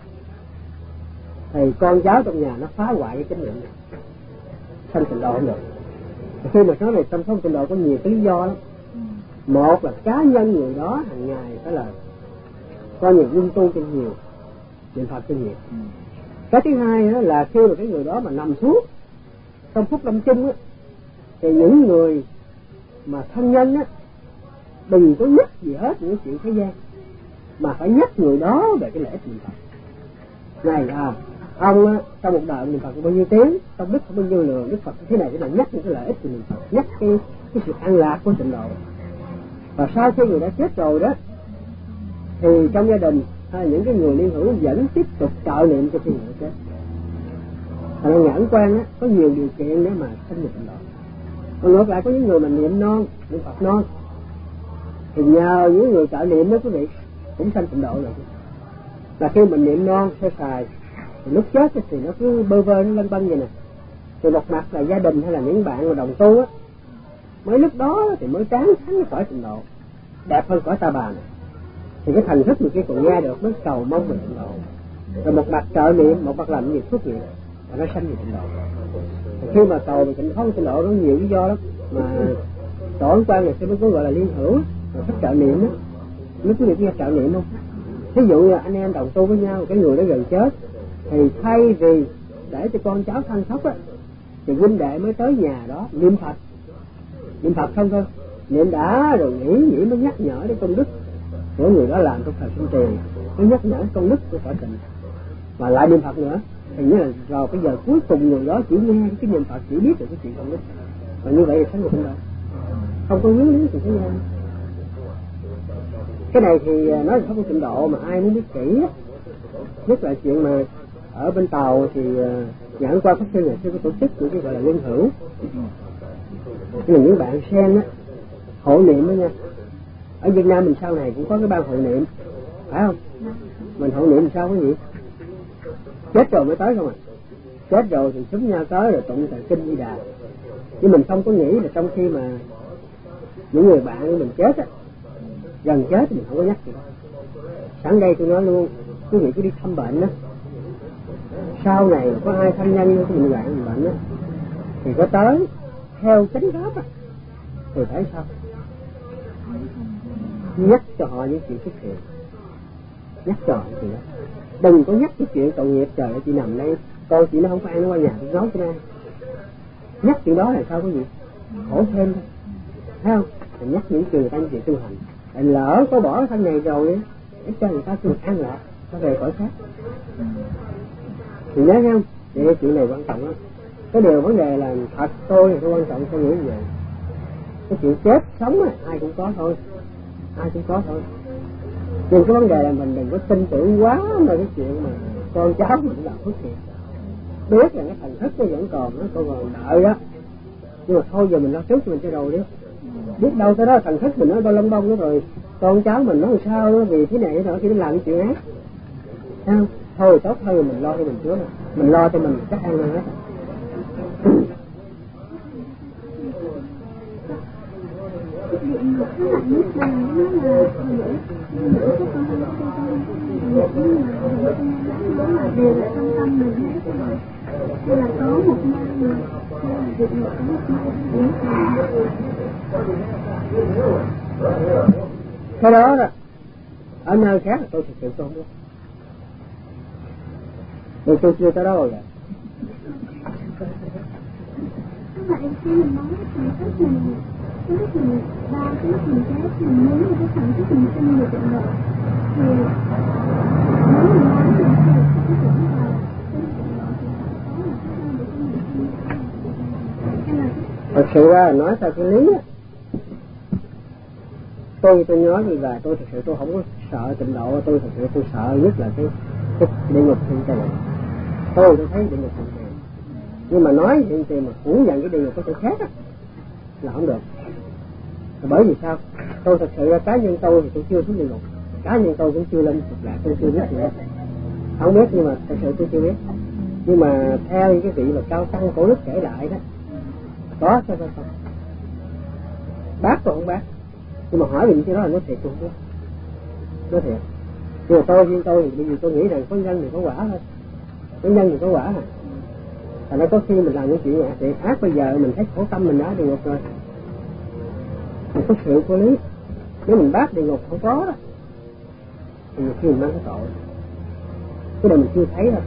thì con cháu trong nhà nó phá hoại cái chánh niệm này, sanh tịnh độ không được. Khi mà nói này trong số tịnh độ có nhiều cái lý do lắm. Một là cá nhân người đó hàng ngày phải là có nhiều dung tu cho nhiều, niệm Phật cho nhiều. Cái thứ hai đó là khi mà cái người đó mà nằm xuống trong phút lâm chung á, thì những người mà thân nhân á đừng có nhắc gì hết những chuyện thế gian, mà phải nhắc người đó về cái lễ niệm Phật. Này à, ông á, trong một đời niệm Phật bao nhiêu tiếng, trong đức bao nhiêu lượng, Đức Phật thế này thế này, nhắc những cái lợi ích của niệm Phật, nhắc cái cái sự an lạc của tịnh độ. Và sau khi người đã chết rồi đó, thì trong gia đình hay những cái người liên hữu vẫn tiếp tục trợ niệm cho khi người đã chết. Thành ra nhãn quan á có nhiều điều kiện để mà sanh được tịnh độ. Còn ngược lại có những người mà niệm non, niệm Phật non, thì nhờ những người trợ niệm đó quý vị cũng sanh tịnh độ rồi. Là khi mình niệm non sơ sài, thì lúc chết thì nó cứ bơ vơ nó lân bân vậy nè. Từ một mặt là gia đình hay là những bạn mà đồng tu á, mới lúc đó thì mới tráng thắng khỏi tịnh độ, đẹp hơn cõi ta bà này. Thì cái thần thức người kia còn nghe được, mới cầu mong về tịnh độ. Rồi một mặt trợ niệm, một mặt làm việc phước nghiệp, và nó sanh về tịnh độ. Thì khi mà cầu về tịnh không tịnh độ nó nhiều lý do lắm, mà tổ quan này sẽ mới có gọi là liên hữu, rồi thích trợ niệm đó. Nếu quý vị nghe trợ niệm không? Ví dụ như anh em đồng tu với nhau, cái người đó gần chết, thì thay vì để cho con cháu than khóc á, thì huynh đệ mới tới nhà đó niệm Phật, niệm Phật không thôi, niệm đã rồi nghĩ nghĩ mới nhắc nhở đến công đức của người đó làm trong thời sinh tiền, mới nhắc nhở công đức của cõi tình, và lại niệm Phật nữa. Thì như là rồi bây giờ cuối cùng người đó chỉ nghe cái niệm Phật, chỉ biết được cái chuyện công đức, và như vậy thì sanh được tịnh độ, không có quyến luyến gì thế gian. Cái này thì nói là không có tịnh độ mà ai muốn biết kỹ á, nhất là chuyện mà ở bên Tàu thì nhãn qua pháp sư này sư có tổ chức những cái gọi là liên hữu, nhưng mà những bạn xem á hộ niệm đó nha. Ở Việt Nam mình sau này cũng có cái ban hộ niệm, phải không? Mình hộ niệm sao cái gì? Chết rồi mới tới không à? Chết rồi thì xúm nhau tới rồi tụng tụng kinh Di Đà. Nhưng mình không có nghĩ là trong khi mà những người bạn của mình chết á, gần chết thì mình không có nhắc gì đâu. Sẵn đây tôi nói luôn, quý vị cứ đi thăm bệnh á, sau này có ai thân nhân của mình bạn mình bệnh á, thì có tới theo chánh pháp á, thì thấy sao? Nhắc cho họ những chuyện xuất hiện, nhắc cho họ chuyện đó. Đừng có nhắc cái chuyện tội nghiệp, trời ơi chị nằm đây, con chị nó không có ăn, nó qua nhà tôi nấu cho nó ăn. Nhắc chuyện đó là sao có gì? Khổ thêm thôi, thấy không? Thì nhắc những chuyện người ta những chuyện tu hành. Tại lỡ có bỏ thân này rồi ấy, để cho người ta được an lạc, nó về cõi khác. Thì nhớ không? Vậy chuyện này quan trọng lắm. Cái điều vấn đề là thật tôi thì quan trọng tôi nghĩ như vậy. Cái chuyện chết sống á, ai cũng có thôi, ai cũng có thôi. Nhưng cái vấn đề là mình đừng có tin tưởng quá vào cái chuyện mà con cháu mình làm phước thiện. Biết là cái thần thức nó vẫn còn, nó còn đợi đó. Nhưng mà thôi giờ mình lo trước cho mình cho rồi đi. Biết đâu tới đó thần thức mình nó đôi lông bông đó rồi con cháu mình nó làm sao đó, vì thế này thế nọ khi nó làm cái chuyện ác. Thấy không? Thôi tốt hơn mình lo cho mình trước, mình lo cho mình chắc ăn hơn hết. Điện một cái lạnh nước bàn đó là dễ dễ có con không có con dễ nhưng mà nó là đều là trong tâm mình hết rồi. Hay là có một nơi mà hay là điện một cái nơi Cái đó đó ở nơi khác là tôi thực sự tôi không biết, vì tôi chưa tới đó rồi. Các bạn khi mình nói thần thức mình, cái lúc mình đau, cái lúc mình chết, mình muốn là cái thần thức mình sinh được tịnh độ, thì nếu mình nói mình sẽ được cái tưởng vào sinh tịnh độ thì có một cái nơi để cho mình sinh. Hay là Thật sự ra là nói theo cái lý á, tôi tôi nói gì là tôi thật sự tôi không có sợ tịnh độ, tôi thật sự tôi sợ nhất là cái cái địa ngục hiện tiền. Tôi tôi thấy địa ngục hiện tiền, nhưng mà nói hiện tiền mà phủ nhận cái địa ngục của chỗ khác á là không được. Bởi vì sao? Tôi thật sự cá nhân tôi thì tôi chưa xuống địa ngục, cá nhân tôi cũng chưa lên cực lạc, tôi chưa biết gì hết, không biết, nhưng mà thật sự tôi chưa biết. Nhưng mà theo những cái vị mà cao tăng cổ đức kể lại đó, có sao sao sao bác tôi không bác, nhưng mà hỏi mình cái đó là nói thiệt tôi không biết, nói thiệt. Nhưng mà tôi riêng tôi thì bây giờ tôi nghĩ rằng có nhân thì có quả thôi, có nhân thì có quả thôi. Thành ra có khi mình làm những chuyện ác thì ác, bây giờ mình thấy khổ tâm mình đã địa ngục rồi, mình có sự có lý. Nếu mình bác địa ngục không có đó thì khi mình mang cái tội, cái này mình chưa thấy thôi.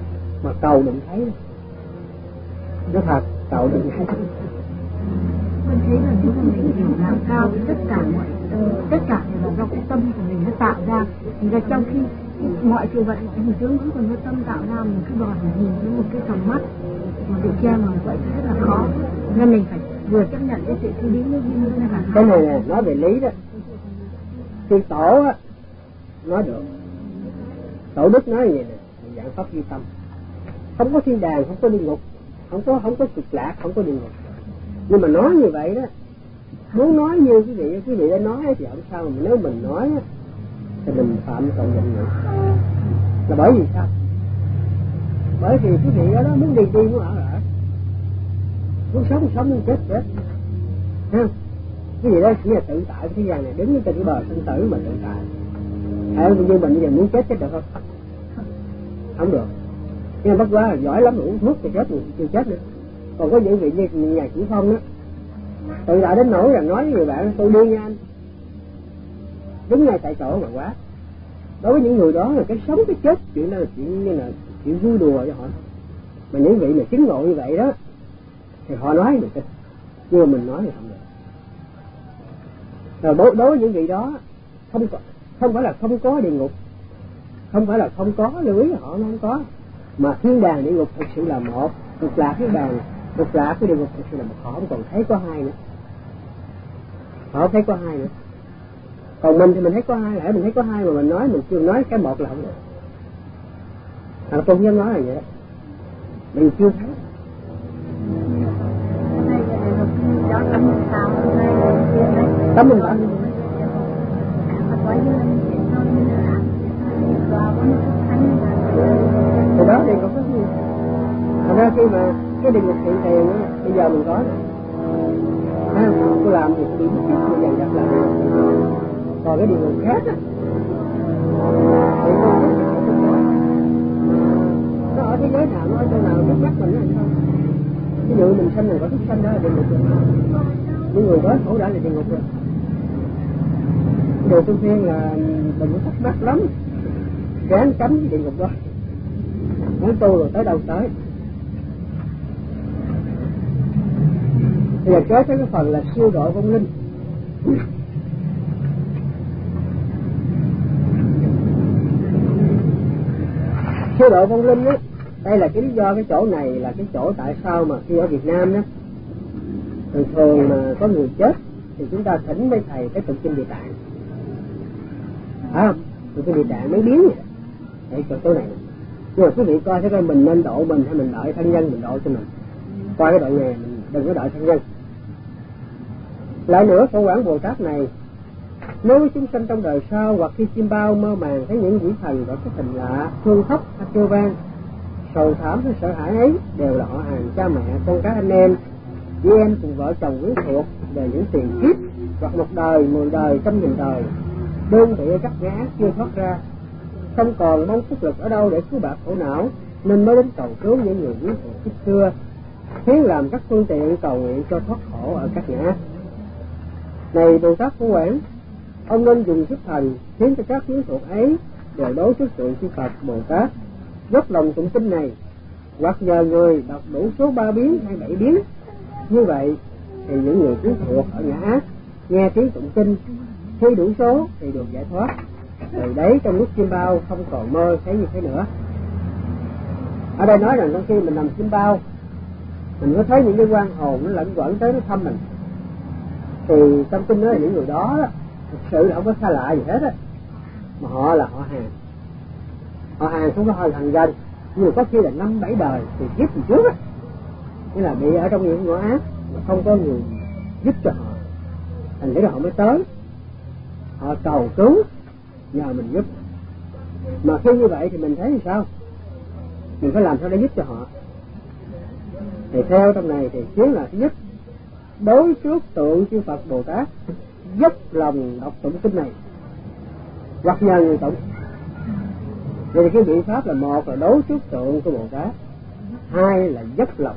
mà cầu đừng thấy, nó thật cầu đừng thấy. Mình thấy là nếu mà mình hiểu làm cao với tất cả mọi tất cả đều là do cái tâm của mình nó tạo ra. Thì là trong khi mọi sự vật mọi hình tướng vẫn còn do tâm tạo ra, mình cứ đòi nhìn với một cái tầm mắt mà để che mà vậy thì rất là khó. Nên mình phải vừa chấp nhận cái sự suy lý như thế này là cái này nè, nói về lý đó. Khi tổ á nói được, tổ đức nói như vậy nè, dạng pháp duy tâm, không có thiên đàng, không có địa ngục, không có không có cực lạc, không có địa ngục. Nhưng mà nói như vậy đó, muốn nói như quý vị quý vị đã nói thì không sao, mà nếu mình nói thì mình phạm tội nhận ngữ. Là bởi vì sao? Bởi vì quý vị đó, đó muốn đi đi, muốn ở ở, muốn sống sống, muốn chết chết, ha? Quý vị đó chỉ là tự tại thế gian này, đứng trên cái bờ sinh tử mà tự tại. Ở như mình bây giờ muốn chết chết được không? Không được. Nhưng mà bất quá là giỏi lắm mà uống thuốc thì chết, mình chưa chết nữa. Còn có những vị như nhà Chỉ Phong đó, tự đại đến nỗi là nói với người bạn tôi đi nha anh, đứng ngay tại chỗ mà quá. Đối với những người đó là cái sống cái chết chuyện đó là chuyện như là chuyện vui đùa cho họ. Mà những vị mà chứng ngộ như vậy đó thì họ nói được tin, nhưng mà mình nói thì không được. Rồi đối, đối với những vị đó không có, không phải là không có địa ngục, không phải là không có, lưu ý họ không có, mà thiên đàng địa ngục thực sự là một, cực lạc thiên đàng, cực lạc cái địa ngục thực sự là một, họ không còn thấy có hai nữa, họ không thấy có hai nữa. Còn mình thì mình thấy có hai, lại mình thấy có hai mà mình nói mình chưa nói cái một là không được. À, tôi không dám nói là vậy đó, mình chưa thấy. Tấm mình bảo từ đó thì có cái gì? Thật ra khi mà cái địa ngục hiện tiền á, bây giờ mình có rồi. À, tôi làm thì tôi bị mất chết, tôi dần dần làm được. Còn cái địa ngục khác á, thì tôi biết là không có. Nó ở thế giới nào, nó ở chỗ nào, trước mắt mình hay không? Ví dụ mình sanh mình có thức sanh đó là địa ngục rồi. Những người đó khổ đã là địa ngục rồi. Điều tôi khuyên là đừng có thắc mắc lắm, ráng tránh cái địa ngục đó. Nói tu rồi tới đâu tới. Bây giờ kế tới cái phần là siêu độ vong linh. Siêu độ vong linh á, đây là cái lý do, cái chỗ này là cái chỗ tại sao mà khi ở Việt Nam đó thường thường mà có người chết thì chúng ta thỉnh mấy thầy cái tụng kinh Địa Tạng, phải không? Tụng kinh Địa Tạng mấy biến vậy để cho chỗ này. Nhưng mà quý vị coi thấy coi mình nên độ mình hay mình đợi thân nhân mình độ cho mình. Coi cái đoạn này mình đừng có đợi thân nhân. Lại nữa, Phổ Quảng Bồ Tát này nếu với chúng sanh trong đời sau hoặc khi chim bao mơ màng thấy những vị thần có cái hình lạ, thương khóc hay kêu vang, sầu thảm hay sợ hãi ấy đều là họ hàng, cha mẹ, con cái, anh em, chị em cùng vợ chồng quyến thuộc về những tiền kiếp hoặc một đời, mười đời, trăm nghìn đời, đơn vị các ngã chưa thoát ra, không còn mong sức lực ở đâu để cứu bạc khổ não, nên mới đến cầu cứu những người quyến thuộc kiếp xưa, khiến làm các phương tiện cầu nguyện cho thoát khổ ở các ngã. Này Bồ Tát Phổ Quảng, ông nên dùng sức thần khiến cho các quyến thuộc ấy đều đối trước tượng chư Phật Bồ Tát, dốc lòng tụng kinh này, hoặc nhờ người đọc đủ số ba biến hay bảy biến. Như vậy thì những người quyến thuộc ở ngã ác nghe tiếng tụng kinh, khi đủ số thì được giải thoát. Từ đấy trong lúc chim bao không còn mơ thấy như thế nữa. Ở đây nói rằng trong khi mình nằm chim bao, mình có thấy những cái quan hồn nó lẫn quẩn tới nó thăm mình, thì trong kinh nói là những người đó, đó thực sự là không có xa lạ gì hết á, mà họ là họ hàng. Họ hàng không có họ hàng gần, nhưng mà có khi là năm bảy đời thì kiếp gì trước á, nghĩa là bị ở trong những ngõ ác mà không có người giúp cho họ, thành thế là họ mới tới, họ cầu cứu nhờ mình giúp. Mà khi như vậy thì mình thấy thì sao? Mình phải làm sao để giúp cho họ. Thì theo trong này thì chính là thứ nhất, đối trước tượng chư Phật Bồ Tát, dốc lòng đọc tụng kinh này hoặc nhờ người tụng. Vậy thì cái biện pháp là một là đối trước tượng của Bồ Tát, hai là dốc lòng.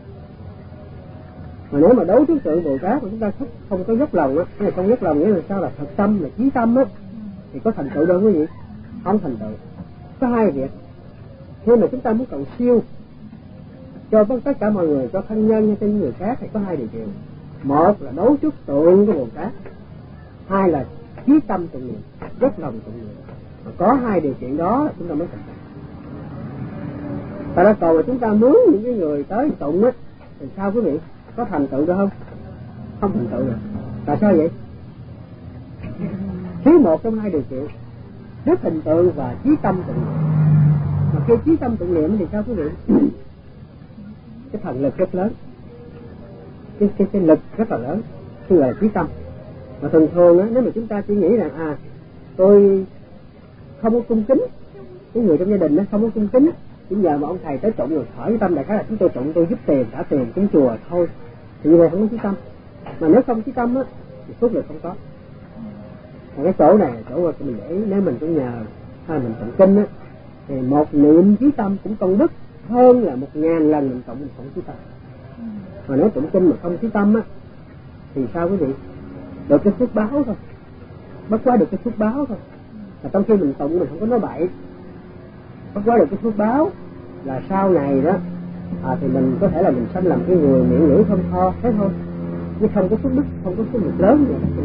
Mà nếu mà đối trước tượng Bồ Tát mà chúng ta không, không có dốc lòng á, cái không dốc lòng nghĩa là sao, là thật tâm, là chí tâm á, thì có thành tựu đâu quý vị? Không thành tựu. Có hai việc. khi mà chúng ta muốn cầu siêu cho tất cả mọi người, cho thân nhân hay cho những người khác, thì có hai điều kiện. Một là đấu trước tượng của Bồ Tát, hai là chí tâm tụng niệm, rất lòng tụng niệm. Mà có hai điều kiện đó chúng ta mới thành. Tại đó cầu là chúng ta muốn những cái người tới tụng á, thì sao quý vị có thành tựu được không? Không thành tựu được. Tại sao vậy? Thiếu một trong hai điều kiện, đức hình tượng và chí tâm tụng niệm. Mà khi chí tâm tụng niệm thì sao quý vị? Cái thần lực rất lớn, cái, cái, cái lực rất là lớn, tức là chí tâm. Mà thường thường á, nếu mà chúng ta chỉ nghĩ rằng à tôi không có cung kính, cái người trong gia đình nó không có cung kính, bây giờ mà ông thầy tới tụng rồi khỏi cái tâm đại khái là chúng tôi tụng tôi giúp tiền trả tiền cúng chùa thôi, thì như vậy không có chí tâm. Mà nếu không chí tâm á thì phước lực không có. Và cái chỗ này chỗ mình để nếu mình cũng nhờ hay mình tụng kinh á, thì một niệm chí tâm cũng công đức hơn là một ngàn lần mình tụng mình không chí tâm. Mà nếu tụng kinh mà không chí tâm á thì sao quý vị? Được cái phước báo thôi, bất quá được cái phước báo thôi. Và trong khi mình tụng mình không có nói bậy, bất quá được cái phước báo là sau này đó à, thì mình có thể là mình sanh làm cái người miệng lưỡi không tho thế thôi, nhưng không có phước đức, không có phước lực lớn như vậy.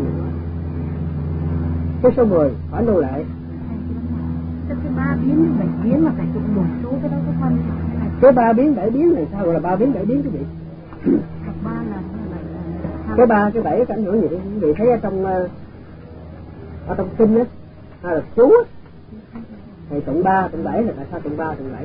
Cái số mười phải lưu lại. Cái ba biến bảy biến mà phải tụng đủ số cái đó có quan trọng hay là cái ba biến bảy biến này sao gọi là ba biến bảy biến quý vị? ba là cái ba cái bảy có ảnh hưởng gì quý vị thấy ở trong ở trong kinh á hay là chú á thì tụng ba tụng bảy là tại sao tụng ba tụng bảy?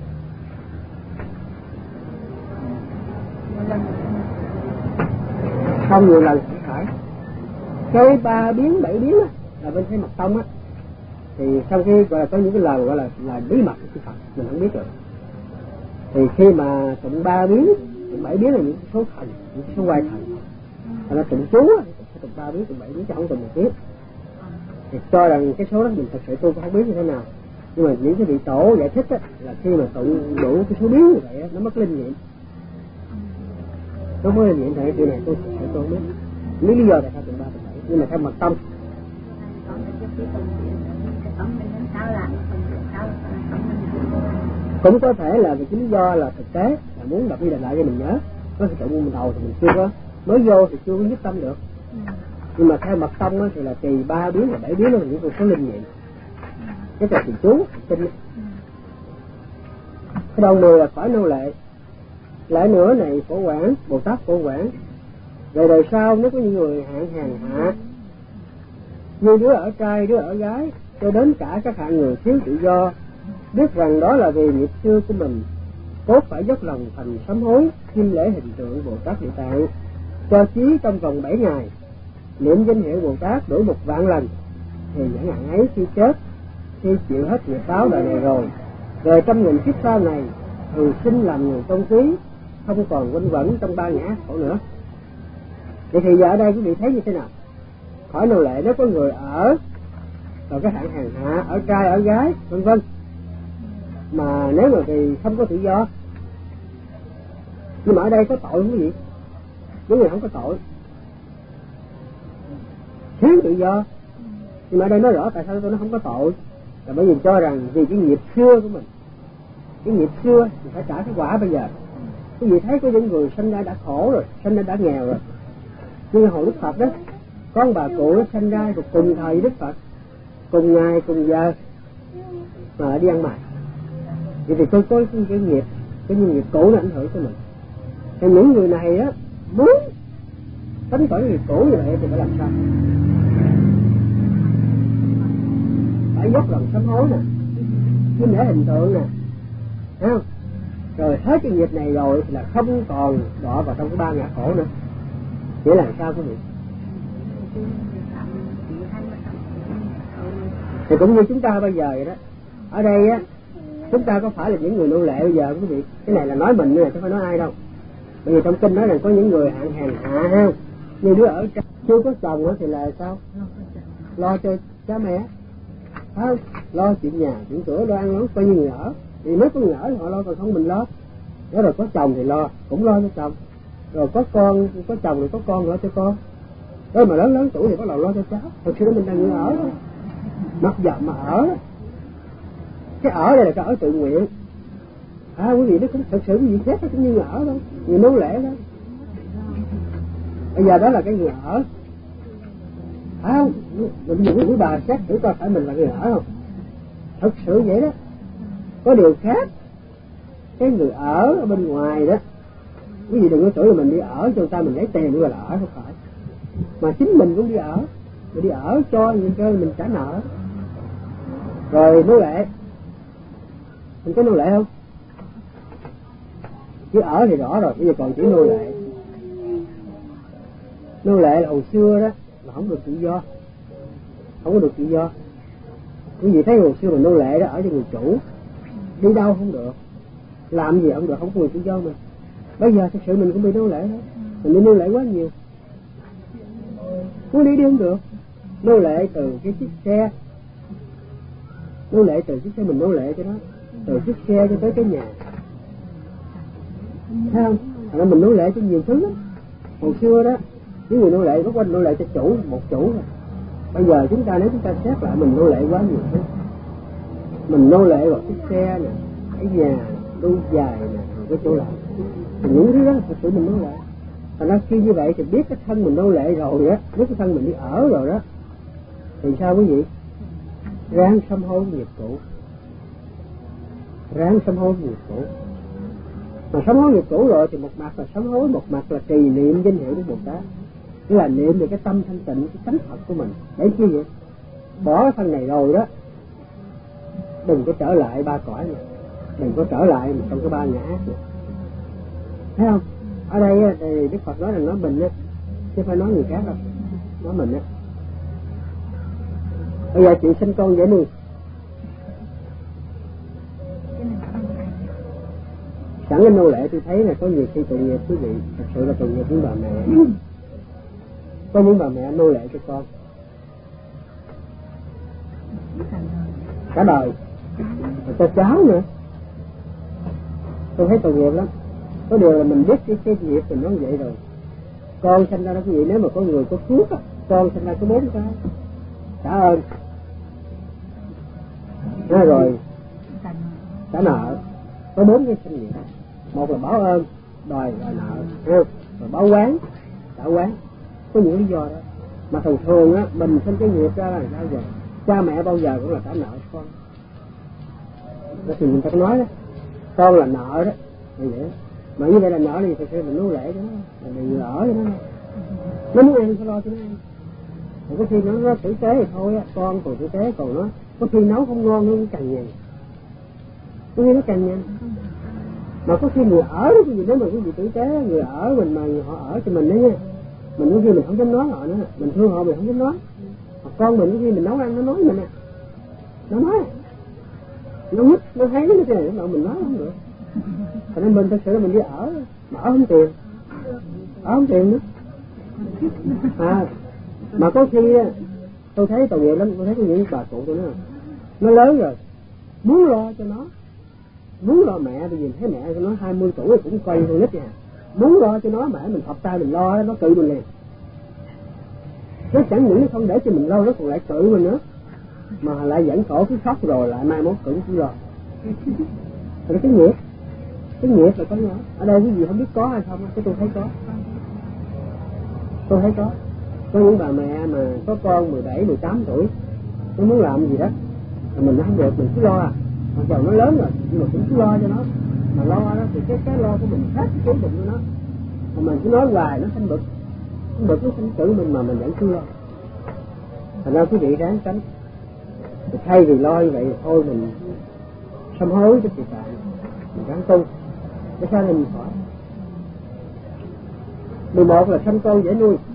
Không nhiều lần không phải. Cái ba biến bảy biến á là bên thấy mật tông á, thì sau khi gọi là có những cái lời gọi là là bí mật của Phật mình không biết được. Thì khi mà tụng ba biến tụng bảy biến là những số thần, những số quay thần. Là tụng chú á tụng ba biến tụng bảy biến chứ không tụng một biến. Thì cho rằng cái số đó mình thật sự tôi cũng không biết như thế nào, nhưng mà những cái vị tổ giải thích á, là khi mà tụng đủ cái số biến như vậy á, nó mất linh nghiệm, nó mới linh nghiệm. Thì cái này tôi thật sự tôi không biết lý do tại sao tụng ba tụng bảy, nhưng mà theo mật tông cũng có thể là vì lý do là thực tế là muốn đọc đi đọc lại cho mình nhớ. Có thể tụng mình đầu thì mình chưa có mới vô thì chưa có nhất tâm được, nhưng mà theo mật tông á, thì là tùy ba biến và bảy biến nó là những con số linh nghiệm. Cái là tiền chú tin. Cái đầu mười là khỏi nô lệ. Lại nữa này Phổ Quảng, Bồ Tát Phổ Quảng, về đời sau nếu có những người hạng hàng hạ như đứa ở trai đứa ở gái, cho đến cả các hạng người thiếu tự do, biết rằng đó là vì nghiệp xưa của mình, cốt phải dốc lòng thành sám hối, chiêm lễ hình tượng Bồ Tát Địa Tạng, cho chí trong vòng bảy ngày, niệm danh hiệu Bồ Tát đổi một vạn lần, thì những hạng ấy khi chết, khi chịu hết nghiệp báo đời này rồi, về trăm nghìn kiếp sau này thường sinh làm người tôn quý, không còn quanh quẩn trong ba ngã khổ nữa. Vậy thì giờ ở đây quý vị thấy như thế nào? Khỏi nô lệ nếu có người ở rồi cái hạng hàng hạ, ở trai ở gái vân vân, mà nếu mà vì không có tự do, nhưng mà ở đây có tội không quý vị? Những người không có tội, thiếu tự do, nhưng mà ở đây nói rõ tại sao tôi nó không có tội, là bởi vì cho rằng vì cái nghiệp xưa của mình, cái nghiệp xưa thì phải trả cái quả bây giờ. Quý vị thấy có những người sinh ra đã khổ rồi, sinh ra đã nghèo rồi, nhưng hồi Đức Phật đó có ông bà cụ nó sinh ra rồi cùng thời Đức Phật, cùng ngày cùng giờ mà đi ăn mày. Vậy thì tôi có cái, cái nghiệp, cái nghiệp cũ nó ảnh hưởng tới mình. Thì những người này á muốn tránh khỏi nghiệp cũ như vậy thì phải làm sao? Phải dốc lòng sám hối nè, chiêm lễ hình tượng nè, thấy không? Rồi hết cái nghiệp này rồi thì là không còn đọa vào trong cái ba ngã khổ nữa. Nghĩa là sao quý vị? Thì cũng như chúng ta bây giờ vậy đó. Ở đây á, chúng ta có phải là những người nô lệ bây giờ quý vị? Cái này là nói mình nè, chứ không phải nói ai đâu. Bởi vì trong kinh nói rằng có những người hạng hàng hạ ha, như đứa ở chưa có chồng nữa thì là sao? Lo cho cha mẹ, phải không? Lo chuyện nhà, chuyện cửa, lo ăn uống, coi như người ở. Thì nếu có người ở thì họ lo, còn không mình lo. Nếu rồi có chồng thì lo, cũng lo cho chồng. Rồi có con, có chồng thì có con lo cho con. Rồi mà lớn lớn tuổi thì có lo lo cho cháu. Thật sự mình là người ở thôi. Mặc dầm mà ở. Cái ở đây là cái ở tự nguyện. À quý vị, nó cũng thật sự quý vị xét nó cũng như người ở thôi, người nô lệ đó. Bây giờ đó là cái người ở. Phải không? Mình dùng quý bà xét thử coi phải mình là người ở không? Thật sự vậy đó. Có điều khác. Cái người ở ở bên ngoài đó, quý vị đừng có tưởng là mình đi ở cho người ta mình lấy tiền nữa là ở, không phải. Mà chính mình cũng đi ở. Mình đi ở cho người chơi mình trả nợ. Rồi nô lệ. Mình có nô lệ không? Chứ ở thì rõ rồi, bây giờ còn chỉ nô lệ. Nô lệ là hồi xưa đó là không được tự do, không có được tự do. Quý vị thấy hồi xưa mà nô lệ đó ở cho người chủ, đi đâu không được, làm gì không được, không có quyền tự do mình. Bây giờ thật sự mình cũng bị nô lệ đó, mình bị nô lệ quá nhiều, muốn đi đi không được. Nô lệ từ cái chiếc xe, nô lệ từ chiếc xe mình nô lệ cho nó, từ chiếc xe cho tới cái nhà, thấy không? Là mình nô lệ cho nhiều thứ lắm. Hồi xưa đó những người nô lệ có quanh nô lệ cho chủ, một chủ rồi. Bây giờ chúng ta nếu chúng ta xét lại mình nô lệ quá nhiều thứ. Mình nô lệ vào chiếc xe nè, cái nhà, đôi giày nè, cái chỗ làm. Thì những thứ đó thật sự mình nô lệ. Thành ra khi như vậy thì biết cái thân mình nô lệ rồi á, biết cái thân mình đi ở rồi đó, thì sao quý vị? Ráng sám hối nghiệp cũ, ráng sám hối nghiệp cũ. Mà sám hối nghiệp cũ rồi thì một mặt là sám hối, một mặt là trì niệm danh hiệu của Bồ Tát. Tức là niệm về cái tâm thanh tịnh, cái tánh thật của mình. Để chi vậy? Bỏ cái thân này rồi đó, đừng có trở lại ba cõi nữa, đừng có trở lại mà trong cái ba ngã ác nữa. Thấy không? Ở đây thì Đức Phật nói là nói mình á, chứ phải nói người khác đâu, nói mình á. Bây giờ chị sinh con dễ nuôi, sẵn cái nô lệ tôi thấy là có nhiều khi tội nghiệp quý vị, thật sự là tội nghiệp những bà mẹ. Có những bà mẹ nô lệ cho con cả đời, rồi cho cháu nữa. Tôi thấy tội nghiệp lắm. Có điều là mình biết cái, cái nghiệp mình nó vậy rồi. Con sinh ra đó quý vị, nếu mà có người có phước á, con sinh ra có bốn cái. Trả ơn, nói rồi trả nợ, có bốn cái sinh nghiệp. Một là báo ơn, đòi đòi nợ, rồi báo oán, trả oán. Có những lý do đó. Mà thường thường á, mình sinh cái nghiệp ra là sao vậy? Cha mẹ bao giờ cũng là trả nợ con. Đó thì mình ta nói đó, con là nợ đó, như vậy. Mà như vậy là nợ thì thật sự mình nô lệ cho nó, mình lỡ cho nó. Nó muốn ăn phải lo cho nó ăn. Mà có khi nó, nó tử tế thì thôi á, con còn tử tế, còn nó có khi nấu không ngon nó cũng cằn nhằn, có khi nó cằn nhằn. Mà có khi người ở đó, cái gì đó mà cái gì tử tế, người ở mình mà họ ở cho mình đó nha, mình có khi mình không dám nói họ nữa, mình thương họ mình không dám nói. Hoặc con mình có khi mình nấu ăn nó nói mình nè, nó nói nó mất, nó thấy nó cái này nó mình nói không được. Cho nên mình thật sự là mình đi ở mà ở không tiền, ở không tiền nữa. À, mà có khi tôi thấy tội nghiệp lắm, tôi thấy có những bà cụ tôi nói nó lớn rồi, muốn lo cho nó, muốn lo mẹ, bởi vì thấy mẹ của nó hai mươi tuổi cũng quay con nít nha, muốn lo cho nó, mẹ mình thọc tay mình lo nó cự mình liền. Nó chẳng những không để cho mình lo, nó còn lại cự mình nữa, mà lại dẫn khổ cứ khóc rồi lại mai mốt cự cũng lo. Rồi cái nghiệp, cái nghiệp là có nhỏ. Ở đây quý vị không biết có hay không, cái tôi thấy có, tôi thấy có. Có những bà mẹ mà có con mười bảy, mười tám tuổi, nó muốn làm gì đó, mà mình không được, mình cứ lo à. Mặc dù nó lớn rồi, nhưng mà cũng cứ lo cho nó. Mà lo đó thì cái, cái lo của mình khác cái kế định của nó. Mà mình cứ nói hoài, nó sanh bực. Nó bực, nó sanh cử mình mà mình vẫn cứ lo. Thành ra quý vị ráng tránh. Thì thay vì lo như vậy, thôi mình sám hối cho thiệt bạn, mình ráng tu, để sao mình khỏi. mười một là sanh con dễ nuôi.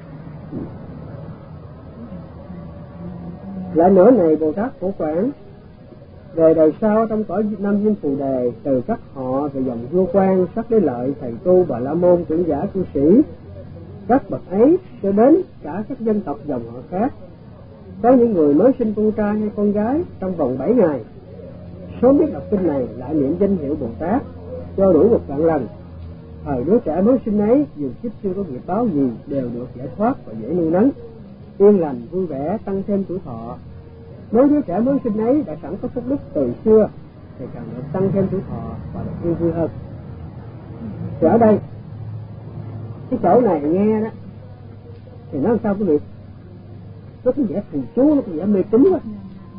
Lại nữa này Bồ Tát Phổ Quảng, về đời sau trong cõi Nam Diêm Phù Đề, từ các họ về dòng vua quan, sắc đế lợi, thầy tu, bà la môn, trưởng giả, cư sĩ, các bậc ấy cho đến cả các dân tộc dòng họ khác. Có những người mới sinh con trai hay con gái trong vòng bảy ngày, sớm biết đọc kinh này lại niệm danh hiệu Bồ Tát cho đủ một vạn lần. Thời đứa trẻ mới sinh ấy dù kiếp chưa có nghiệp báo gì đều được giải thoát và dễ nuôi nấng, yên lành vui vẻ, tăng thêm tuổi thọ. Nếu đứa trẻ mới sinh ấy đã sẵn có phúc đức từ xưa thì càng được tăng thêm tuổi thọ và được yên vui hơn. Thì ở đây cái chỗ này nghe đó thì nó làm sao quý vị, nó có vẻ phù chú, nó có vẻ mê tín quá,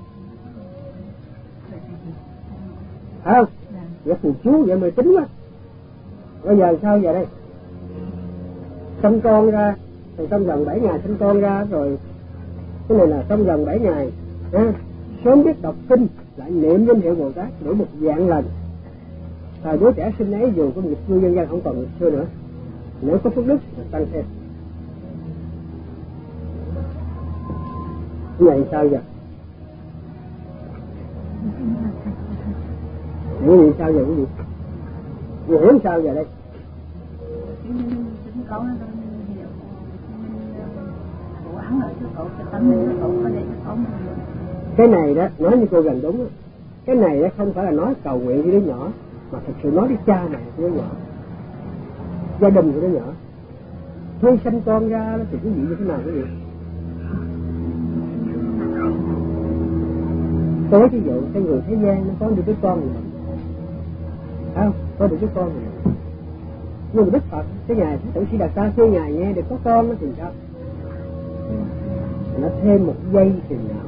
phải không? Vẻ phù chú, vẻ mê tín quá. Bây giờ sao giờ đây? Sinh con ra thì trong vòng bảy ngày sinh con ra rồi, cái này là trong vòng bảy ngày à, sớm biết đọc kinh lại niệm danh hiệu Bồ Tát đủ một vạn lần. Thời đứa trẻ sinh ấy dù có nghiệp xưa dân gian không còn nghiệp xưa nữa, nếu có phước đức thì tăng thêm. Vậy sao giờ? Vậy sao giờ quý vị? Vậy hiểu sao giờ đây? Cái này đó, nói như cô gần đúng đó. Cái này đó không phải là nói cầu nguyện với đứa nhỏ, mà thật sự nói với cha mẹ của đứa nhỏ, gia đình của đứa nhỏ. Khi sanh con ra đó thì quý vị như thế nào quý vị? Tôi nói ví dụ, cái người thế gian nó có được cái con của mình, phải không? Có được cái con của mình. Nhưng mà Đức Phật, cái ngày Thái tử Sĩ Đạt Ta khi ngài nghe được có con nó thì sao? Nó thêm một giây phiền não.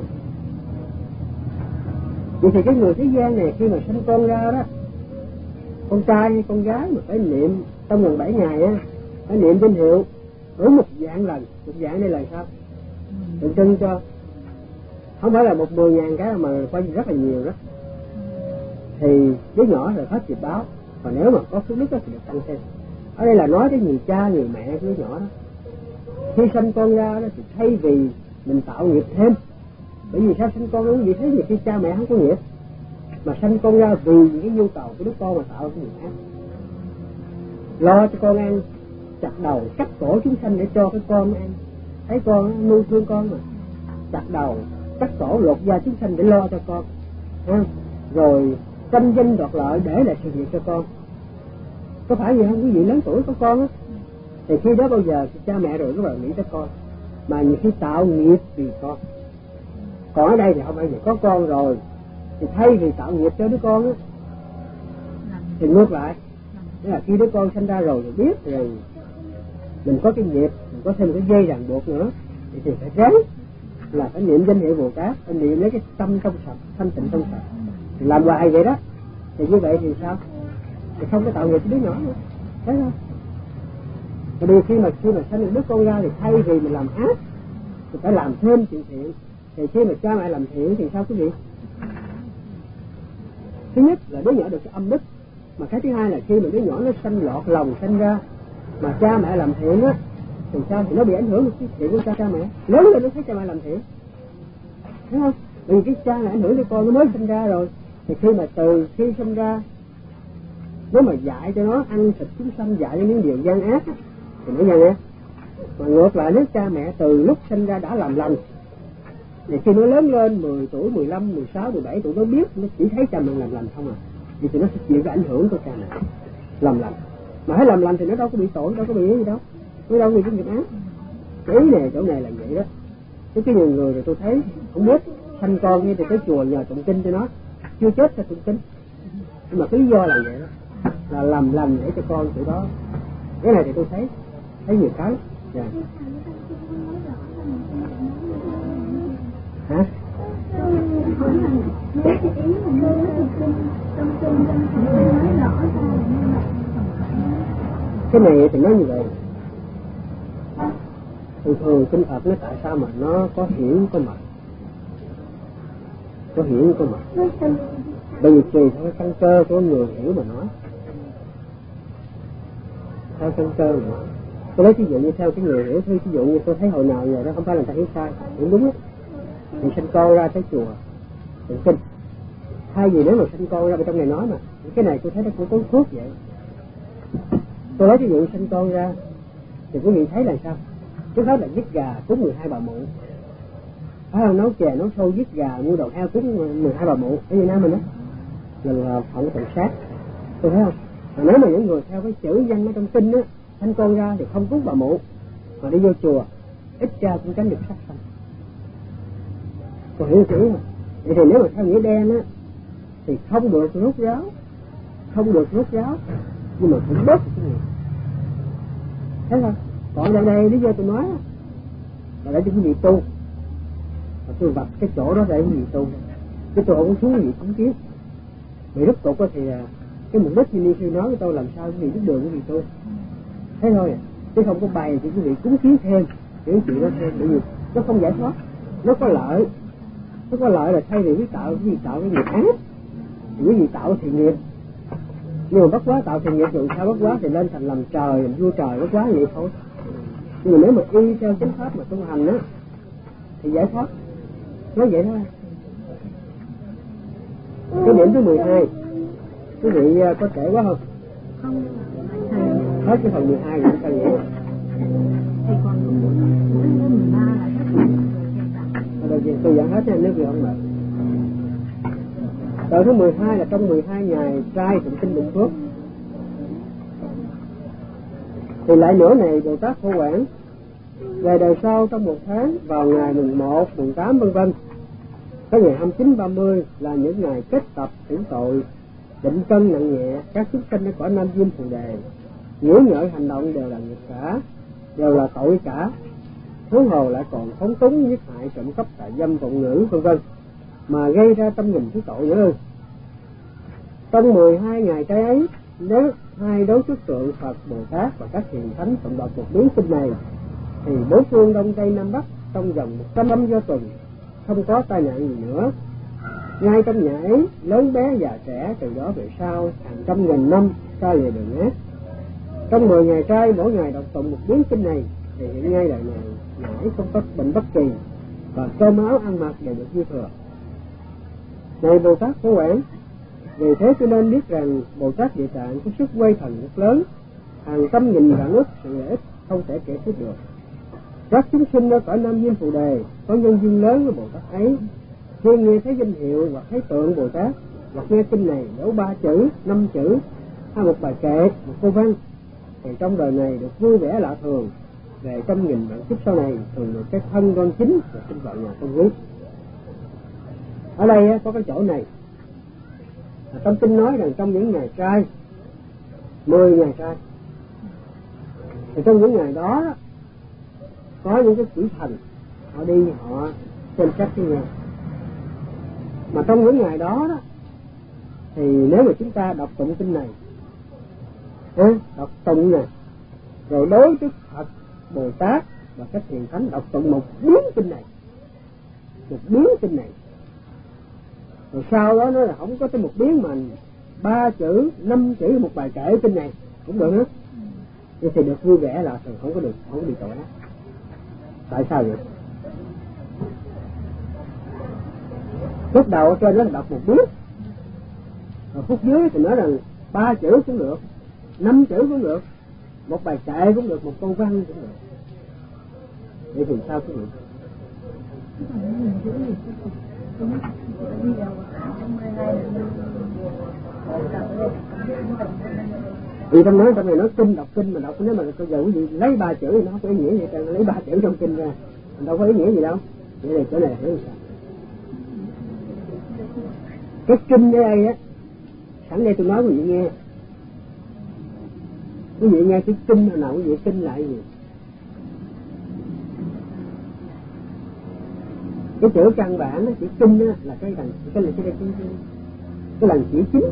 Vậy thì cái người thế gian này khi mà sinh con ra đó, con trai hay con gái mà phải niệm trong vòng bảy ngày á, phải niệm danh hiệu đủ một vạn lần. Một vạn đây là sao? Tượng trưng cho không phải là một mười ngàn cái mà coi rất là nhiều đó. Thì đứa nhỏ là hết nghiệp báo, còn nếu mà có phước đức thì được tăng thêm. Ở đây là nói đến người cha người mẹ của đứa nhỏ đó. Khi sinh con ra đó thì thay vì mình tạo nghiệp thêm, bởi vì sao sinh con nó vậy, thế nhiều khi cha mẹ không có nghiệp, mà sinh con ra vì những cái nhu cầu của đứa con mà tạo cái nghiệp ác, lo cho con ăn, chặt đầu cắt cổ chúng sanh để cho cái con ăn, thấy con nuôi thương con mà, chặt đầu cắt cổ lột da chúng sanh để lo cho con, ha? Rồi tranh danh đoạt lợi để lại sự nghiệp cho con. Có phải vậy không quý vị? Lớn tuổi có con á thì khi đó bao giờ thì cha mẹ rồi các bạn nghĩ tới con, mà nhiều khi tạo nghiệp vì con. Còn ở đây thì không phải vậy, có con rồi thì thay vì tạo nghiệp cho đứa con á thì ngược lại, tức là khi đứa con sinh ra rồi thì biết rồi mình có cái nghiệp, mình có thêm một cái dây ràng buộc nữa thì, thì phải ráng là phải niệm danh hiệu Bồ Tát, phải niệm lấy cái tâm trong sạch, thanh tịnh trong sạch, thì làm hoài vậy đó. Thì như vậy thì sao? Thì không có tạo nghiệp cho đứa nhỏ nữa, thấy không? Vì khi mà khi mà sinh một đứa con ra thì thay vì mình làm ác thì phải làm thêm chuyện thiện. Thì khi mà cha mẹ làm thiện thì sao quý vị? Thứ nhất là đứa nhỏ được cái âm đức, mà cái thứ hai là khi mà đứa nhỏ nó sanh lọt lòng sanh ra mà cha mẹ làm thiện á thì sao? Thì nó bị ảnh hưởng một cái chuyện của cha, cha mẹ. Lớn lên nó thấy cha mẹ làm thiện, thấy không? Vì cái cha mẹ ảnh hưởng tới con nó mới sinh ra rồi, thì khi mà từ khi sinh ra nếu mà dạy cho nó ăn thịt chúng sanh, dạy cho những điều gian ác thì nó gian ác. Mà ngược lại nếu cha mẹ từ lúc sinh ra đã làm lành thì khi nó lớn lên mười tuổi, mười lăm, mười sáu, mười bảy tuổi nó biết, nó chỉ thấy cha mẹ làm lành không à, thì, thì nó sẽ chịu cái ảnh hưởng của cha mẹ làm lành. Mà hãy làm lành thì nó đâu có bị tội, đâu có bị gì đâu, nó đâu có bị cái nghiệp ác. Cái ý này chỗ này là vậy đó. Cái cái nhiều người rồi tôi thấy không biết sanh con như thì cái chùa nhờ tụng kinh cho nó, chưa chết cho tụng kinh, nhưng mà cái lý do là vậy đó, là làm lành để cho con tụi đó. Cái này thì tôi thấy thấy nhiều cái. Dạ. Hả? Cái này thì nói như vậy. Thường thường kinh Phật nó tại sao mà nó có hiển có mật, có hiển có mật. Bởi vì tùy theo căn cơ của người hiểu mà nói, theo căn cơ mà. Tôi nói ví dụ như theo cái người hiểu, ví dụ như tôi thấy hồi nào vậy đó, không phải là ta hiểu sai, hiểu đúng á. Thì sinh con ra tới chùa tụng kinh, thay vì nếu mà sinh con ra bên trong này nói mà cái này tôi thấy nó cũng có thuốc vậy. Tôi nói ví dụ sinh con ra thì quý vị thấy là sao? Trước hết là giết gà cúng mười hai bà mụ, phải không? Nấu chè nấu sôi giết gà mua đầu heo cúng mười hai bà mụ ở Việt Nam mình đó là phận tự sát, tôi thấy không? Mà nếu mà những người theo cái chữ văn ở trong kinh á, sinh con ra thì không cúng bà mụ mà đi vô chùa, ít ra cũng tránh được sát sanh. Tôi hiểu chữ mà. Vậy thì nếu mà theo nghĩa đen á thì không được rốt ráo, không được rốt ráo, nhưng mà cũng bớt cái nghiệp. Thấy không? Còn đây đây lý do tôi nói là để cho quý vị tu, và tôi vạch cái chỗ đó để quý vị tu, chứ tôi không có xuống quý vị cúng kiến. Vì rốt cuộc thì cái mục đích như Ni Sư nói với tôi làm sao quý vị biết đường quý vị tu, thế thôi, chứ không có bày thì quý vị cúng kiến thêm những chuyện đó thêm, bởi vì nó không giải thoát. Nó có lợi, nó có lợi là thay vì quý tạo quý vị tạo cái nghiệp ác thì quý vị tạo thiện nghiệp. Nhưng mà bất quá tạo thiện nghiệp rồi sao bất quá thì lên thành làm trời, làm vua trời bất quá vậy thôi. Nhưng mà nếu mà y theo chánh pháp mà tu hành á thì giải thoát, nói vậy thôi. Cái điểm thứ mười hai quý vị có trễ quá không? Không. Hết cái phần mười hai rồi sao vậy? Thì còn cái mười ba là hết rồi. Ở đây tôi giảng hết nha, nếu gì không mệt. Đời thứ mười hai là trong mười hai ngày trai tụng kinh Bình Phước. Thì lại nữa này Bồ Tát Phổ Quảng về đời sau trong một tháng vào ngày mùng một, mùng tám vân vân, cái ngày hai mươi chín, ba mươi là những ngày kết tập xử tội, định cân nặng nhẹ các xuất sanh ở cõi Nam Diêm Phù Đề, nghĩ ngợi hành động đều là nghiệp cả, đều là tội cả. Huống hồ lại còn phóng túng, giết hại, trộm cắp, tà dâm, vọng ngữ vân vân, mà gây ra tâm nghìn thứ tội nữa. Trong mười hai ngày trái ấy, nếu hai đối trước tượng Phật, Bồ Tát và các hiền thánh tụng đọc một biến kinh này, thì bốn phương Đông Tây Nam Bắc trong vòng một trăm năm do tuần không có tai nạn gì nữa. Ngay trong nhà ấy, lớn bé già trẻ từ đó về sau hàng trăm nghìn năm xa về đường ác. Trong mười ngày trai mỗi ngày đọc tụng một biến kinh này thì hiện ngay đời này nhà ấy không có bệnh bất kỳ và cơm áo ăn mặc đều được dư thừa. Này Bồ Tát Phổ Quảng, vì thế cho nên biết rằng Bồ Tát Địa Tạng có sức quay thần rất lớn, hàng trăm nghìn vạn ức sự lợi ích không thể kể hết được. Các chúng sinh ở cõi Nam Diêm Phù Đề có nhân duyên lớn với Bồ Tát ấy, khi nghe thấy danh hiệu hoặc thấy tượng Bồ Tát hoặc nghe kinh này dẫu ba chữ, năm chữ hay một bài kệ, một câu văn, thì trong đời này được vui vẻ lạ thường, về trăm nghìn vạn kiếp sau này thường được cái thân đoan chính và sinh vào nhà công quý. Ở đây có cái chỗ này trong kinh nói rằng trong những ngày trai, mười ngày trai, thì trong những ngày đó có những cái quỷ thần họ đi họ xem xét cái nhà. Mà trong những ngày đó đó thì nếu mà chúng ta đọc tụng kinh này, đọc tụng này, rồi đối với Phật, Bồ Tát và các hiền thánh đọc tụng một biến kinh này, một biến kinh này, rồi sau đó nó là không có tới một biến mà ba chữ, năm chữ một bài kể kinh này cũng được hết, nhưng thì được vui vẻ là thường không có được, không có bị tội ác. Tại sao vậy? Lúc đầu ở trên đó là đọc một biến, rồi phút dưới thì nói rằng ba chữ cũng được, năm chữ cũng được, một bài kệ cũng được, một câu văn cũng được. Vậy thì sao quý vị? Vì trong nói trong này nói kinh, đọc kinh mà đọc, nếu mà bây giờ quý vị lấy ba chữ thì nó không có ý nghĩa gì cả, lấy ba chữ trong kinh ra mình đâu có ý nghĩa gì đâu. Vậy là chỗ này hiểu sao? Cái kinh ở đây á, sẵn đây tôi nói quý vị nghe, quý vị nghe cái kinh hồi nào quý vị kinh lại gì? Cái chữ căn bản đó, chữ kinh đó, là cái lần cái là cái cái, cái, cái lần chỉ chính.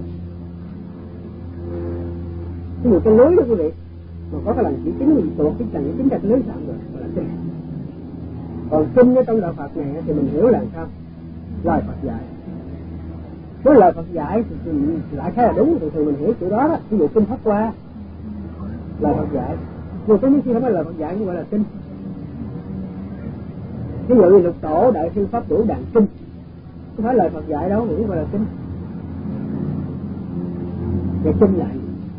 Cái một cái lưới đó quý vị, mà có cái lần chỉ chính mình tuột cái lần chỉ chính ra cái lưới sạm rồi, gọi là kinh. Còn kinh ở trong đạo Phật này thì mình hiểu là sao? Lời Phật dạy. Với lời Phật dạy thì lại khá là đúng, thì thường mình hiểu chữ đó đó. Ví dụ kinh Pháp Hoa, lời Phật dạy. Nhưng có những khi không phải lời Phật dạy cũng gọi là kinh. Ví dụ như Lục Tổ Đại Sư Pháp Đủ Đàn Kinh, không phải lời Phật dạy đâu mà cũng gọi là kinh. Và kinh lại.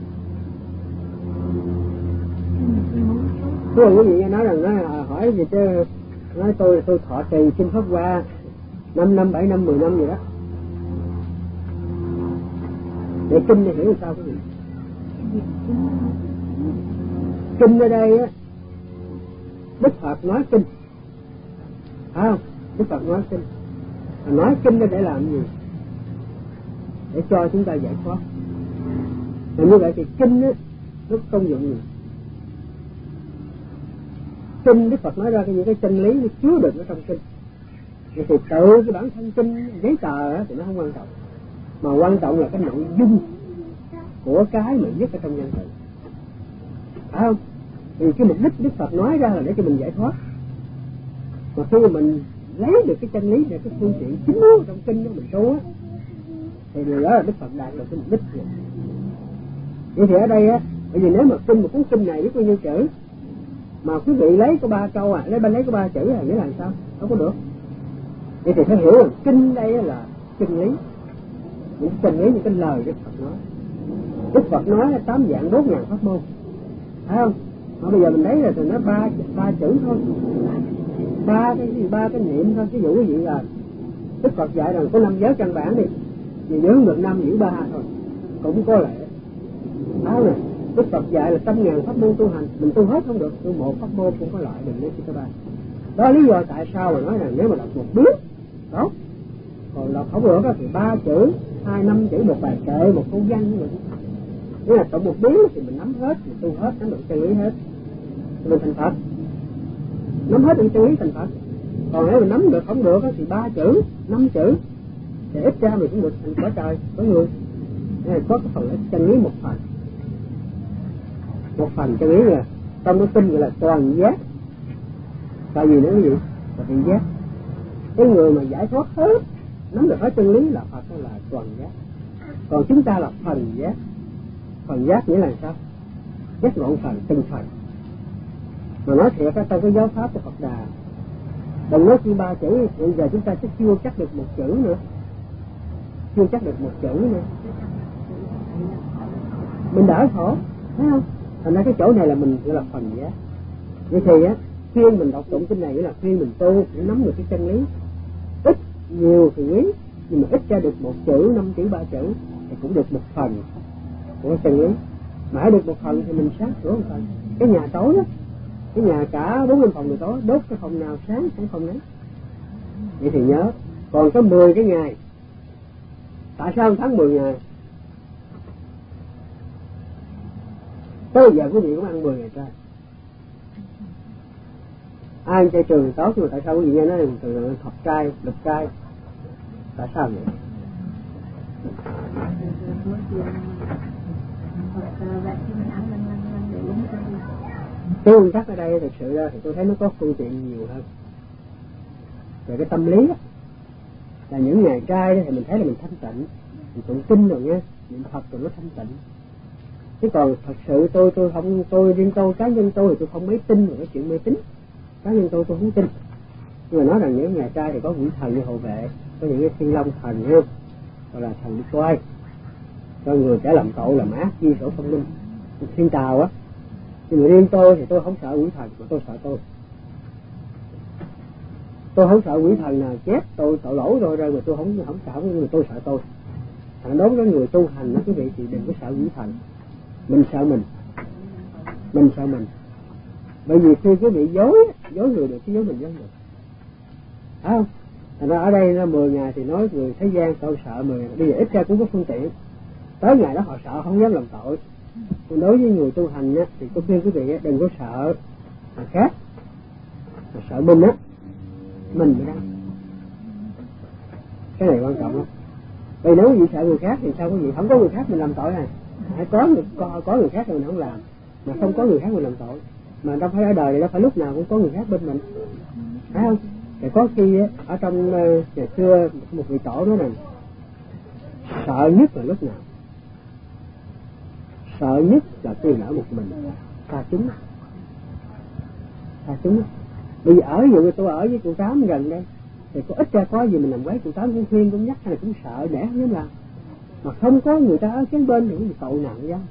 Thế là quý vị nghe nói rằng nói hỏi gì chứ, nói tôi tôi thọ trì kinh Pháp Hoa năm năm, bảy năm, mười năm gì đó. Để kinh này hiểu sao quý vị? Kinh ở đây á, Đức Phật nói kinh, phải không? Đức Phật nói kinh, nói kinh để làm gì? để cho chúng ta giải thoát. Và như vậy thì kinh á nó công dụng gì? Kinh Đức Phật nói ra cái những cái chân lý nó chứa được ở trong kinh. Thì tự cái bản thân kinh giấy tờ á thì nó không quan trọng, mà quan trọng là cái nội dung của cái mà viết ở trong văn tự, phải không? Thì cái mục đích Đức Phật nói ra là để cho mình giải thoát. Mà khi mà mình lấy được cái chân lý để cái phương tiện chính yếu trong kinh đó mình tu á, thì điều đó là Đức Phật đạt được cái mục đích rồi. Vậy thì ở đây á, bởi vì nếu mà kinh một cuốn kinh này viết bao nhiêu chữ mà quý vị lấy có ba câu à, lấy ba lấy có ba chữ là nghĩa là sao? Không có được. Vậy thì phải hiểu là kinh đây là kinh lý, những chân lý, những cái lời Đức Phật nói. Đức Phật nói là tám dạng đốt ngàn pháp môn, phải không? Mà bây giờ mình thấy là từ nó ba ba chữ thôi, ba cái gì ba cái niệm thôi. Ví dụ cái gì là Đức Phật dạy rằng có năm giới căn bản đi, vì nhớ được năm giữ ba thôi cũng có lệ. Đó này, Đức Phật dạy là trăm ngàn pháp môn tu hành, mình tu hết không được, tu một pháp môn cũng có loại, mình lấy chỉ có ba. Đó là lý do tại sao mà nói rằng nếu mà đọc một bước tốt, còn đọc không được thì ba chữ, hai năm chữ, một bài kệ, một câu văn của mình. Nếu là tổng một biến thì mình nắm hết, mình tu hết, nắm được chân lý hết, mình thành Phật, nắm hết được chân lý thành Phật. Còn nếu mình nắm được không được thì ba chữ, năm chữ, thì ít ra mình cũng được thành quả trời, có người. Nên là có cái phần chân lý một phần, một phần chân lý là trong cái kinh gọi là toàn giác. Tại vì nó cái gì? Là vị giác. Cái người mà giải thoát hết, nắm được hết chân lý là Phật, là toàn giác. Còn chúng ta là phần giác. Phần giác nghĩa là sao? Giác ngộ phần, từng phần. Mà nói thiệt trong cái giáo pháp của Phật Đà, đừng nói chỉ ba chữ, bây giờ chúng ta sẽ chưa chắc được một chữ nữa, chưa chắc được một chữ nữa, mình đỡ khổ, thấy không? Thành ra cái chỗ này là mình gọi là phần giác. Vậy thì á, khuyên mình đọc tụng kinh này nghĩa là khuyên mình tu để nắm được cái chân lý. Ít nhiều thì quý, nhưng mà ít ra được một chữ, năm chữ, ba chữ thì cũng được một phần của chân lý. Mà được một phần thì mình sáng sửa một phần. Cái nhà tối á, cái nhà cả bốn năm phòng người tối, đốt cái phòng nào sáng sáng phòng đấy. Vậy thì nhớ, còn có mười cái ngày. Tại sao tháng mười ngày? Tới giờ quý vị cũng ăn mười ngày trai. Ai chơi trường tốt, nhưng mà tại sao quý vị nghe nói từ học trai, đục trai? Tại sao vậy? Cái nguyên tắc ở đây thực sự ra thì tôi thấy nó có phương tiện nhiều hơn. Về cái tâm lý đó, là những ngày trai đó thì mình thấy là mình thanh tịnh, mình tụng kinh rồi nha, niệm Phật rồi nó thanh tịnh. Chứ còn thật sự tôi tôi không tôi riêng tôi cá nhân tôi thì tôi không mấy tin vào cái chuyện mê tín. Cá nhân tôi tôi không tin. Nhưng mà nói rằng những ngày trai thì có những thần như hộ vệ, có những cái thiên long thần ha, gọi là thần đi coi cho người kẻ làm tội làm ác ghi sổ thông minh, thiên tào á. Nhưng mà riêng tôi thì tôi không sợ quỷ thần, mà tôi sợ tôi. Tôi không sợ quỷ thần nào chết tôi tội lỗi rồi rồi mà tôi không không sợ, nhưng mà tôi sợ tôi. Thành đối với người tu hành đó quý vị thì đừng có sợ quỷ thần, mình sợ mình, mình sợ mình. Bởi vì khi quý vị dối, dối người được chứ dối mình dối được, phải không? Thành ra ở đây nó mười ngày thì nói người thế gian tôi sợ mười ngày, bây giờ ít ra cũng có phương tiện. Tới ngày đó họ sợ không dám làm tội. Còn đối với người tu hành á, thì tôi khuyên quý vị á, đừng có sợ người khác, mà sợ mình á, mình mới đang. Cái này quan trọng lắm. Vì nếu quý vị sợ người khác thì sao quý vị? Không có người khác mình làm tội này. Hãy có người, có, có người khác thì mình không làm, mà không có người khác mình làm tội. Mà đâu phải ở đời này đâu phải lúc nào cũng có người khác bên mình, phải không? Thì có khi á, ở trong uh, ngày xưa một vị tổ nói rằng sợ nhất là lúc nào? Sợ nhất là tôi ở một mình, xa chúng, xa chúng. Bây giờ ở dụ tôi ở với cụ Tám gần đây, thì có ít ra có gì mình làm quấy, cụ Tám cũng khuyên cũng nhắc hay là cũng sợ để không dám làm. Mà không có người ta ở kế bên thì cái gì tội nặng ra.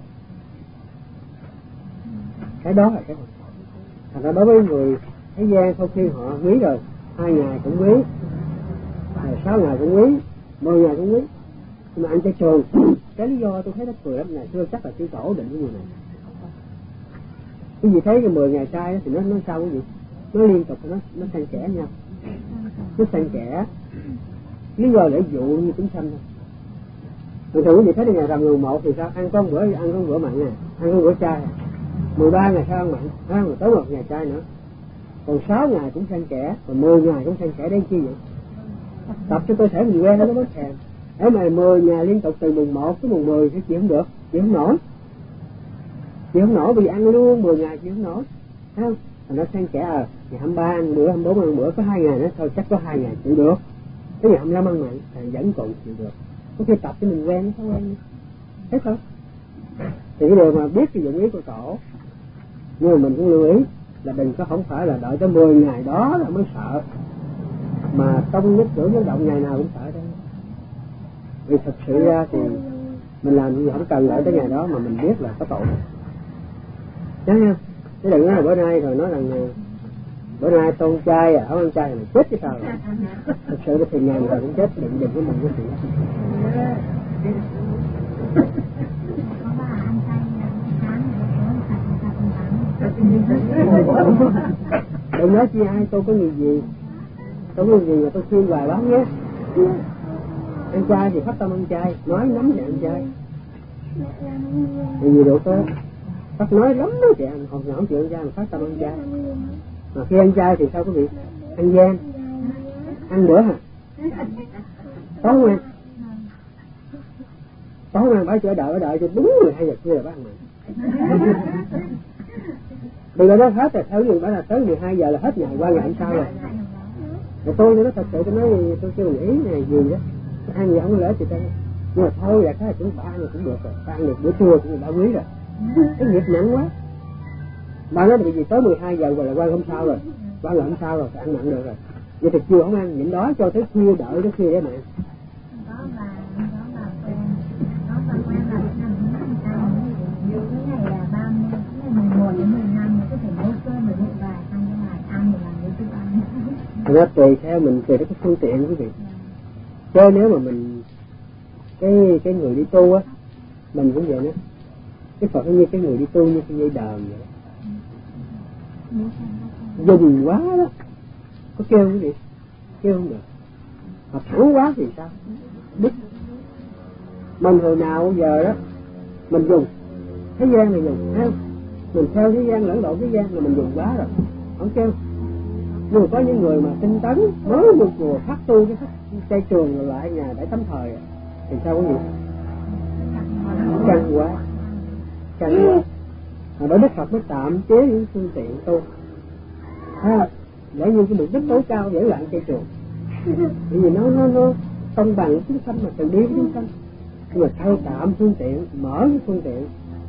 Cái đó là cái này. Thành ra đối với người thế gian sau khi họ quý rồi, hai ngày cũng quý, rồi sáu ngày cũng quý, mười ngày cũng quý. Nhưng mà anh chơi trường, cái lý do tôi thấy nó cười lắm này, xưa chắc là chữ tổ định cái người này. Cái gì thấy cái mười ngày trai đó, thì nó nó sao cái gì? Nó liên tục nó nó xen kẽ nhau, nó xen kẽ. Lý do để dụ như chúng sanh thôi. Thường thường quý vị thấy đi ngày rằm mùng một thì sao? Ăn có một bữa, ăn có một bữa mặn nè, ăn có một bữa chay. mười ba ngày sau ăn mặn, ha, rồi tới một ngày chay nữa. Còn sáu ngày cũng xen kẽ, còn mười ngày cũng xen kẽ đến chi vậy? Tập cho cơ thể mình quen nó mới thèm. Thế mà mười ngày liên tục từ mùng một tới mùng mười thì chịu không được, chịu không nổi. Chịu không nổi vì ăn luôn mười ngày chịu không nổi. Thấy không? Thành nó xen kẽ à, ngày hai mươi ba ăn bữa, hai mươi bốn ăn bữa, có hai ngày nữa thôi chắc có hai ngày chịu được. Cái ngày hai mươi lăm ăn mặn thì vẫn còn chịu được. Có khi tập cho mình quen nó không quen. Thấy không? Thì cái điều mà biết cái dụng ý của tổ, nhưng mà mình cũng lưu ý là đừng có không phải là đợi tới mười ngày đó là mới sợ, mà trong nhất cử nhất động ngày nào cũng sợ đó. Vì thực sự ra thì mình làm gì không cần đợi tới ngày đó mà mình biết là có tội. Nhớ nha, chứ đừng nói là bữa nay rồi nói rằng bữa nay tôi ăn chay à, không ăn chay là chết chứ sao rồi. Thực sự thì ngày nào cũng chết, đừng đừng có mình cái chuyện. Đừng nói chi ai, tôi có nhiều gì, tôi có nhiều gì mà tôi khuyên vài lắm nhé. Ăn chay thì phát tâm ăn chay, nói lắm thì ăn chay. Thì nhiều độ tốt, phát nói lắm đó chị ăn, còn nhỏ chuyện ăn chay mà phát tâm ăn chay. Mà khi ăn chay thì sao quý vị? Ăn gian, ăn bữa hả? Tối không ăn? Tối không ăn, bác chờ đợi, đợi cho đúng mười hai giờ khuya là bác ăn mặn. Đừng có nói hết rồi, theo như bảo là tới mười hai giờ là hết ngày, qua ngày hôm sau rồi. Rồi tôi nói thật sự tôi nói tôi chưa nghĩ này gì đó, ăn gì không có lỡ chị ta. Nhưng mà thôi là cái cũng ba ăn cũng được rồi, ba ăn được bữa trưa cũng đã quý rồi. Cái nghiệp nặng quá. Bà nói bị gì tới mười hai giờ rồi là qua hôm sau rồi, qua ngày hôm sau rồi ăn mặn được rồi. Vậy thì chưa không ăn, nhịn đó cho tới khuya đợi tới khuya để mà ăn. Đó là đó là quen, đó là quen là cái năm năm sau như cái ngày là ba mươi, cái ngày mùng một đến mười lăm có thể nấu cơm rồi bụng vài xong cái ngày ăn rồi làm cái thức ăn. Nó tùy theo mình, tùy theo cái phương tiện quý vị. Chứ nếu mà mình cái cái người đi tu á, mình cũng vậy nữa. Cái Phật như cái người đi tu như cái dây đờn vậy. Dùng quá đó, có kêu cái gì? Kêu không được. Mà thẳng quá thì sao? Đứt. Mình hồi nào giờ đó mình dùng thế gian này dùng, thấy không? Mình theo thế gian lẫn lộn thế gian là mình dùng quá rồi, không kêu. Nhưng mà có những người mà tinh tấn mới một chùa phát tu cái cây trường rồi lại nhà để tắm thời thì sao có gì? Căng quá, căng quá. Mà bởi Đức Phật mới tạm chế những phương tiện tu, ha, để như cái mục đích tối cao để lại cây trường. Bởi vì nó nó nó công bằng chúng sanh mà từ đi với chúng sanh. Nhưng mà thay tạm phương tiện, mở cái phương tiện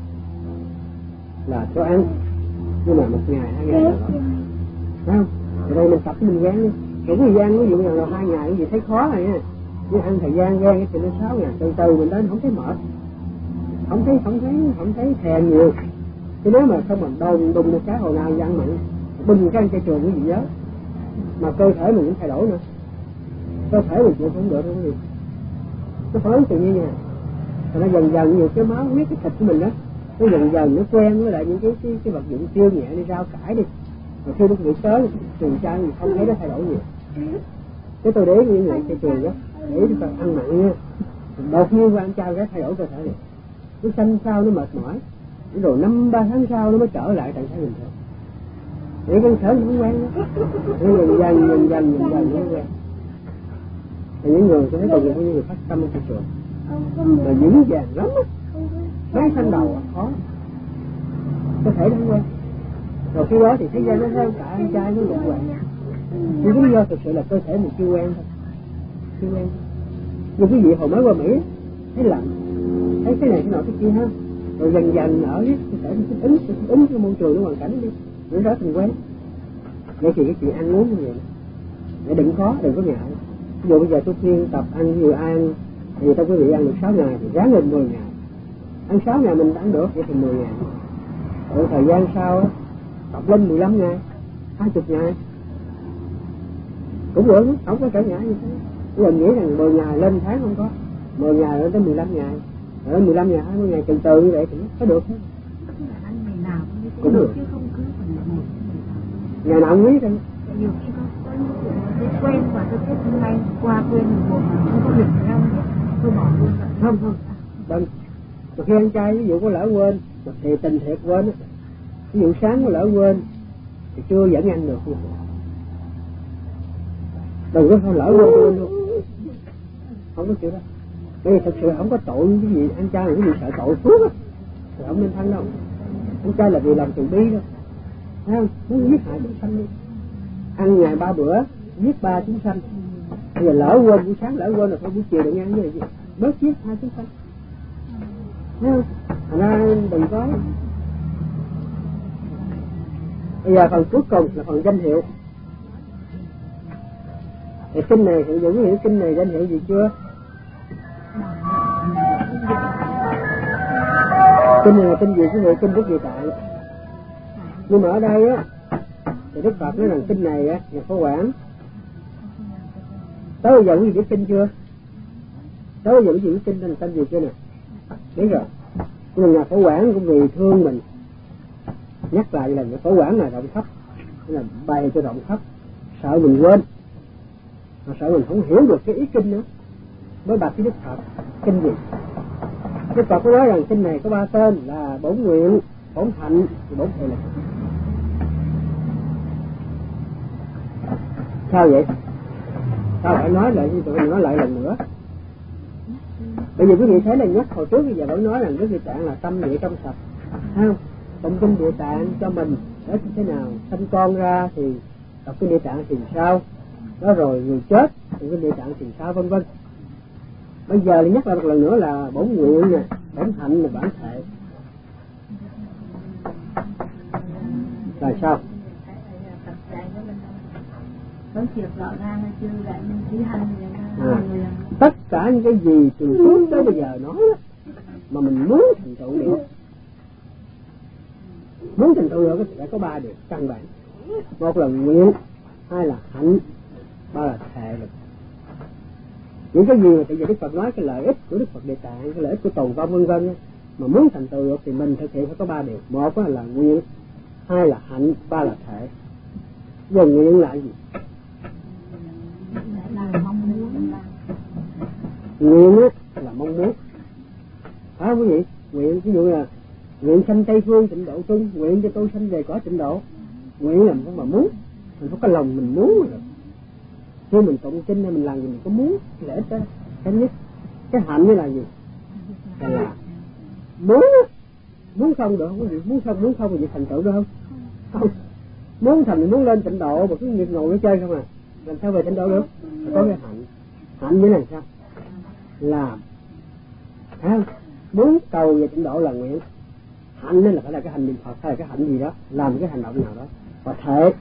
là cho ăn, nhưng mà một ngày hai ngày là đó, phải không? Rồi đây mình tập cái mình gian đi, cũng thời gian ví dụ như là hai ngày cái gì thấy khó rồi nha, nhưng ăn thời gian gian cái chuyện nó sáu ngày, từ từ mình đến không thấy mệt, không thấy không thấy không thấy thèm nhiều. Chứ nếu mà không mình đồn đùng một cái hồi nào ăn mặn, bưng cái ăn chay trường cái gì nhớ, mà cơ thể mình cũng thay đổi nữa, cơ thể mình chịu không được đâu cái gì, nó phản ứng tự nhiên nha. Rồi nó dần dần nhiều cái máu huyết cái thịt của mình đó, nó dần dần nó quen với lại những cái cái, cái vật dụng siêu nhẹ đi, rau cải đi. Rồi khi nó bị tới trường trang thì không thấy nó thay đổi nhiều. Cái tôi để ý những người chay trường đó, để ý cho ăn mặn nha, đột nhiên qua ăn chay cái thay đổi cơ thể này, nó xanh sao nó mệt mỏi, rồi năm ba tháng sau nó mới trở lại trạng thái bình thường. Để con sở nó không quen đó, nó dần dần dần dần dần dần nó quen. Thì những người tôi thấy còn những người phát tâm ở chay trường là vững vàng lắm á, mấy thanh đầu khó, cơ thể nó không quen. Rồi khi đó thì thế gian nó theo cả ăn chay nó cũng quen. Nhưng lý do thực sự là cơ thể mình chưa quen thôi, chưa quen. Như quý vị hồi mới qua Mỹ thấy lạnh, thấy cái này cái nọ cái kia ha, rồi dần dần ở cái cơ thể mình thích ứng, thích ứng cái môi trường, cái hoàn cảnh đi, rồi đó mình quen. Vậy thì cái chuyện ăn uống như vậy, để đừng khó, đừng có ngại. Ví dụ bây giờ tôi khuyên tập ăn nhiều ăn, thì trong quý vị ăn được sáu ngày thì ráng lên mười ngày. Ăn sáu ngày mình ăn được, vậy thì mười ngày. Rồi thời gian sau tập lên mười lăm ngày, hai mươi ngày cũng được, không có trở ngại gì thế. Tôi nghĩ rằng mười ngày lên tháng không có, mười ngày lên tới mười lăm ngày, rồi mười lăm ngày, hai mươi ngày từ từ như vậy thì nó có được hết. Cũng được. Ngày nào cũng quý thôi. Nhiều khi có có quen và tôi biết hôm nay qua quên một mà không có việc gì đâu, tôi bỏ luôn rồi. Không không. Vâng. Mà khi ăn chay ví dụ có lỡ quên, mà thì tình thiệt quên, ví dụ sáng có lỡ quên thì trưa vẫn ăn được. Đừng có không lỡ quên luôn, không có chuyện đó. Bởi vì thật sự không có tội cái gì ăn chay, là cái gì sợ tội phước á thì không nên thân đâu. Ăn chay là vì làm từ bi thôi, thấy không? Muốn giết hại chúng sanh đi, ăn ngày ba bữa giết ba chúng sanh. Bây giờ lỡ quên buổi sáng, lỡ quên là thôi buổi chiều đừng ăn cái gì, bớt giết hai chúng sanh, thấy không? Thành ra đừng có. Bây giờ phần cuối cùng là phần danh hiệu. Thì kinh này thì những hiểu kinh này danh hiệu gì chưa? Kinh này là kinh gì quý vị? Kinh Đức Địa Tạng. Nhưng mà ở đây á thì Đức Phật nói rằng kinh này á là Phổ Quảng. Tới bây giờ quý vị biết kinh chưa? Tới bây giờ quý vị biết kinh là tên gì chưa nè? Biết rồi. Nhưng mà nhà Phổ Quảng cũng vì thương mình nhắc lại là Phổ Quảng là rộng khắp, là bày cho rộng khắp, sợ mình quên, mà sợ mình không hiểu được cái ý kinh nữa. Mới bạch với Đức Phật kinh gì? Đức Phật có nói rằng kinh này có ba tên là bổn nguyện, bổn hạnh và bổn thệ lực. Sao vậy? Sao phải nói lại, tụi mình nói lại lần nữa? Bây giờ quý vị thấy là nhắc hồi trước bây giờ vẫn nói rằng Đức Địa Tạng là tâm địa trong sạch, thấy không? Tụng kinh Địa Tạng cho mình để như thế nào? Sinh con ra thì đọc kinh Địa Tạng thì sao? Đó rồi người chết thì kinh Địa Tạng thì sao, vân vân. Bây giờ thì nhắc lại một lần nữa là bổn nguyện nè, bổn hạnh là bản thể. Là sao? À, tất cả những cái gì từ trước tới bây giờ nói đó, mà mình muốn thành tựu được, muốn thành tựu được phải có ba điều căn bản. Một là nguyện, hai là hạnh, ba là thệ lực. Những cái gì mà bây giờ Đức Phật nói cái lợi ích của Đức Phật Địa Tạng, cái lợi ích của tồn vong vân vân, mà muốn thành tựu được thì mình thực hiện phải có ba điều. Một là nguyện, hai là hạnh, ba là thệ. Giờ nguyện là gì? Nguyện á là mong muốn, phải không quý vị? Nguyện ví dụ là nguyện sanh Tây Phương Tịnh Độ Trung, nguyện cho tôi sanh về cõi Tịnh Độ. Nguyện là không mà muốn, mình có cái lòng mình muốn rồi. Khi mình tụng kinh hay mình làm gì mình có muốn lợi ích đó, cái nhất. Cái hạnh là gì? Là, là muốn, muốn không được không quý vị? Muốn không, muốn không thì thành tựu được không? Không. Muốn thành muốn lên Tịnh Độ mà cứ nghiệp ngồi nó chơi không à, làm sao về Tịnh Độ được? Có cái hạnh. Hạnh như là sao? Làm, thấy không? Muốn cầu về Tịnh Độ là nguyện. Hạnh nên là phải là cái hành niệm Phật hay là cái hạnh gì đó, làm cái hành động nào đó. Và thệ,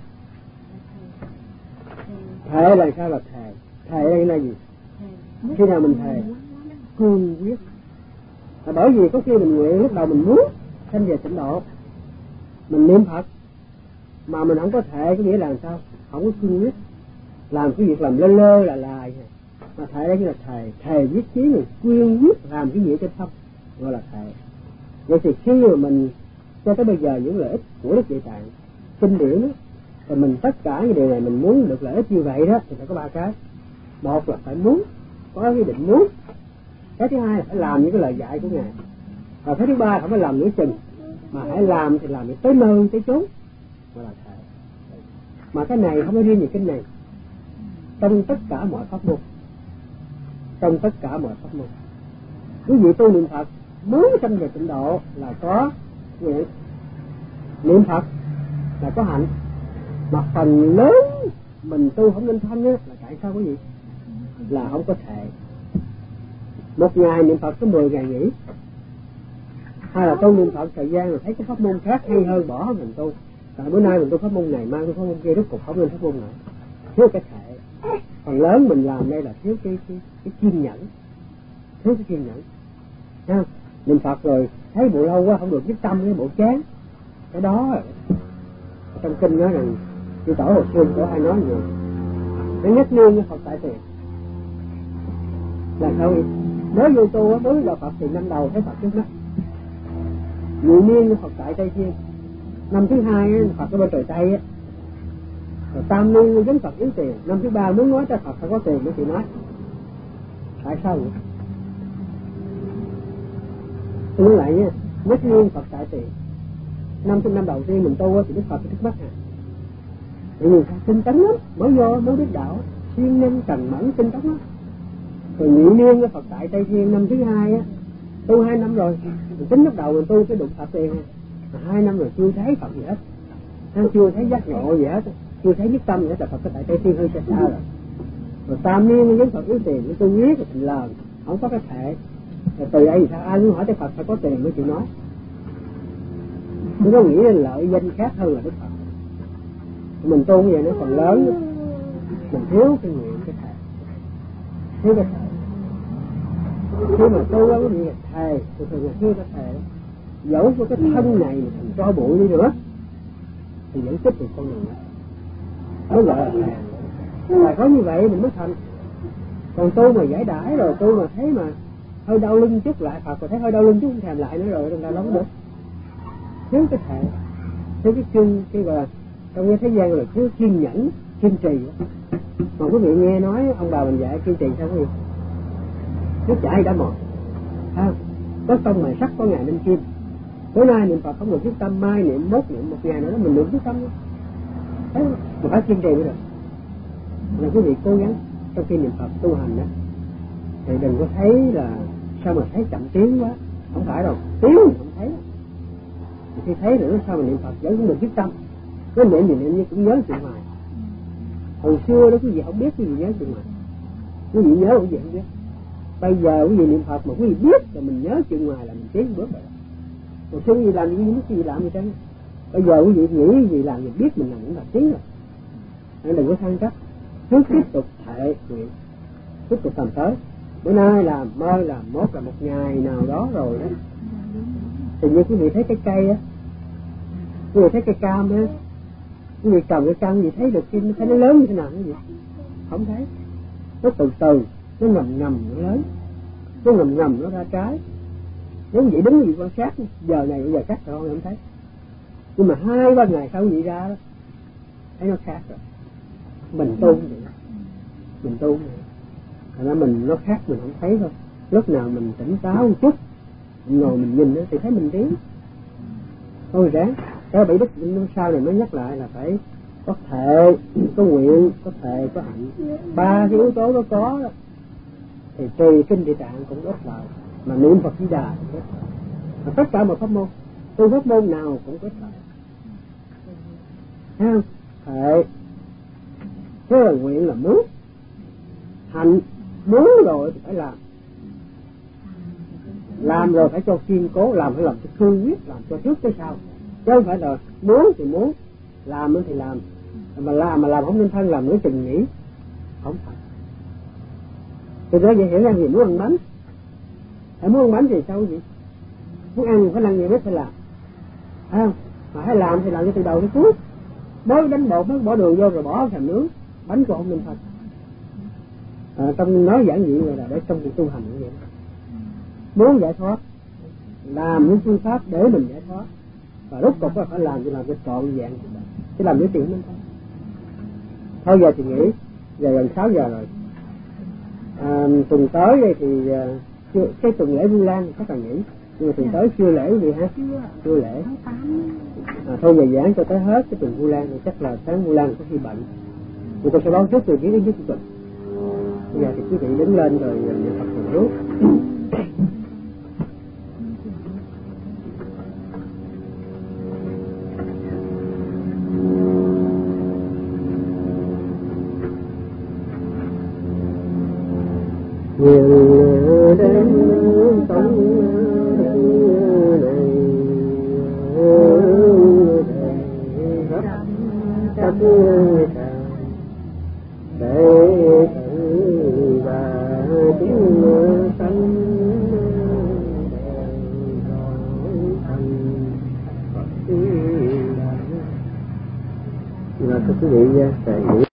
thệ là sao? Là thề. Thề đây là gì? Khi nào mình thề? Cương quyết. Là bởi vì có khi mình nguyện lúc đầu mình muốn sanh về Tịnh Độ, mình niệm Phật mà mình không có thệ, có nghĩa là sao? Không có cương quyết, làm cái việc làm lơ lơ là là. Mà thệ đây là thề, thề viết chí mình quyên quyết làm cái gì trên tâm, gọi là thệ. Vậy thì khi mà mình cho tới bây giờ những lợi ích của Đức Địa Tạng kinh điển đó, rồi mình tất cả những điều này mình muốn được lợi ích như vậy đó thì phải có ba cái. Một là phải muốn, có cái định muốn. Cái thứ hai là phải làm những cái lời dạy của Ngài. Và cái thứ ba là không phải làm nửa chừng, mà hãy làm thì làm tới nơi tới chốn, gọi là thệ. Mà cái này không có riêng gì kinh này, trong tất cả mọi pháp môn, trong tất cả mọi pháp môn, quý vị tu niệm Phật muốn sanh về Tịnh Độ là có nguyện, niệm Phật là có hạnh. Mà phần lớn mình tu không nên thân á là tại sao quý vị? Là không có thệ. Một ngày niệm Phật có mười ngày nghỉ, hay là tu niệm Phật thời gian rồi thấy cái pháp môn khác hay hơn bỏ mình tu. Tại bữa nay mình tu pháp môn này, mai tu pháp môn kia, rốt cuộc không nên pháp môn nào. Thiếu cái thệ. Phần lớn mình làm đây là thiếu cái cái, cái kiên nhẫn, thiếu cái kiên nhẫn. Thấy không? Niệm Phật rồi thấy bộ lâu quá không được nhất tâm, cái bộ chán. Cái đó trong kinh nói rằng chư tổ hồi xưa có ai nói gì? Nó nhất niên với Phật tại tiền. Là sao vậy? Mới vô tu mới đạo Phật thì năm đầu thấy Phật trước mắt. Nhị niên với Phật tại Tây Thiên. Năm thứ hai Phật ở bên trời Tây á. Rồi tam niên với Phật yếu tiền. Năm thứ ba muốn nói cho Phật phải có tiền mới chịu nói. Tại sao vậy? tôi nói lại nha, nhất nguyên Phật tại tiền. Năm sinh năm đầu tiên mình tu thì Đức Phật thức mắt à. Tại vì tinh tấn lắm, mới vô mới biết đạo, siêng năng cần mẫn tinh tấn lắm. Rồi nhị niên với Phật tại Tây Thiên năm thứ hai á, tu hai năm rồi, mình tính lúc đầu mình tu cái đụng Phật tiền mà hai năm rồi chưa thấy Phật gì hết, chưa thấy giác ngộ gì hết, chưa thấy nhất tâm gì hết, là Phật tại Tây Thiên hơi xa xa rồi. Rồi tam niên với Phật yếu tiền, tôi biết là thành lời, không có cái thể. Rồi từ đây thì sao ai muốn hỏi tới Phật phải có tiền mới chịu nói. Tôi có nghĩ là lợi danh khác hơn là Đức Phật. Mình tu như vậy nó còn lớn, mình thiếu cái nguyện cái thề, thiếu cái thề. Khi mà tu đó cái gì là thề, tôi thường là thiếu cái thề. Dẫu có cái thân này mà thành tro bụi đi nữa, thì vẫn tiếp tục con đường đó. Nó gọi là thề. Và có như vậy mình mới thành. Còn tu mà giải đãi rồi, tu mà thấy mà hơi đau lưng chút lại Phật, rồi thấy hơi đau lưng chút không thèm lại nữa rồi, đừng là lắm được. Thiếu cái thề, thiếu cái chân, cái gọi là trong cái thế gian là thiếu kiên nhẫn, kiên trì. Mà quý vị nghe nói ông bà mình dạy kiên trì sao quý vị? Nước chảy đã mòn, à, có tông mài sắt có ngày nên kim. Bữa nay niệm Phật không được quyết tâm, mai niệm mốt niệm một ngày nữa mình được quyết tâm. Thế mà phải kiên trì mới được. Là quý vị cố gắng trong khi niệm Phật tu hành đó, thì đừng có thấy là sao mà thấy chậm tiến quá, không phải đâu, tiến mình không thấy. Thì khi thấy nữa sao mà niệm Phật vẫn không được quyết tâm, cái niệm gì niệm như cũng nhớ chuyện ngoài. Hồi xưa đó quý vị không biết quý vị nhớ chuyện ngoài, quý vị nhớ quý vị không biết. Bây giờ quý vị niệm Phật mà quý vị biết là mình nhớ chuyện ngoài là mình tiến bước rồi. Hồi xưa quý vị làm gì biết quý vị làm gì trơn. Bây giờ quý vị nghĩ quý vị làm gì biết mình làm cũng là tiến rồi. Nên đừng có than trách, cứ tiếp tục thệ nguyện, tiếp tục tầm tới. Bữa nay làm, mai làm, mốt là một ngày nào đó rồi đó. Thì như quý vị thấy cái cây á, quý vị thấy cây cam á, quý vị trồng cái cam quý vị thấy được cái thấy nó lớn như thế nào quý vị? Không thấy. Nó từ từ, nó ngầm ngầm nó lớn, nó ngầm ngầm nó ra trái. Nếu vậy đứng quý vị quan sát, giờ này bây giờ cắt rồi không thấy. Nhưng mà hai ba ngày sau quý vị ra đó, thấy nó khác rồi. Mình tu vậy, mình tu vậy. Thành ra mình nó khác mình không thấy thôi. Lúc nào mình tỉnh táo một chút, mình ngồi mình nhìn đó, thì thấy mình tiến. Thôi ráng. Cái bảy đức sau này mới nhắc lại là phải có thệ, có nguyện, có thệ, có hạnh. Ba cái yếu tố nó có đó, thì tùy kinh địa tạng cũng ít lại, mà niệm Phật Di Đà cũng ít lại. Mà tất cả một pháp môn, tu pháp môn nào cũng ít lại. Thấy không? Thệ, thế là nguyện là muốn, hạnh muốn rồi thì phải làm, làm rồi phải cho kiên cố, làm phải làm cho cương quyết, làm cho trước tới sau, chứ không phải là muốn thì muốn, làm thì làm, mà làm mà làm không nên thân, làm nữa chừng nghỉ, không phải. Từ đó vậy hiểu ra gì muốn ăn bánh, hãy muốn ăn bánh thì sao vậy? Muốn ăn phải năng gì biết phải làm, phải không? Mà hãy làm thì làm cho từ đầu tới cuối, mới đánh bột mới bỏ đường vô rồi bỏ thành nướng, bánh còn không nên thân. À, trong nói giản dị rồi là để trong việc tu hành như vậy. Muốn giải thoát, làm những phương pháp để mình giải thoát, và lúc cục phải làm cho làm cho trọn vẹn, chứ làm để tiền mình thôi. Thôi giờ thì nghỉ, giờ gần sáu giờ rồi. À, tuần tới đây thì uh, cái tuần lễ Vu Lan chắc là nghỉ, nhưng mà tuần tới chưa lễ gì ha? Chưa lễ. À, thôi giờ giảng cho tới hết cái tuần Vu Lan thì chắc là sáng Vu Lan có khi bệnh, thì tôi sẽ báo trước từ phía đến trước tuần. Bây giờ thì quý vị đứng lên rồi niệm Phật cùng lúc. Nhiều đến sống này rất các người để thử và tiếng sanh là thưa quý vị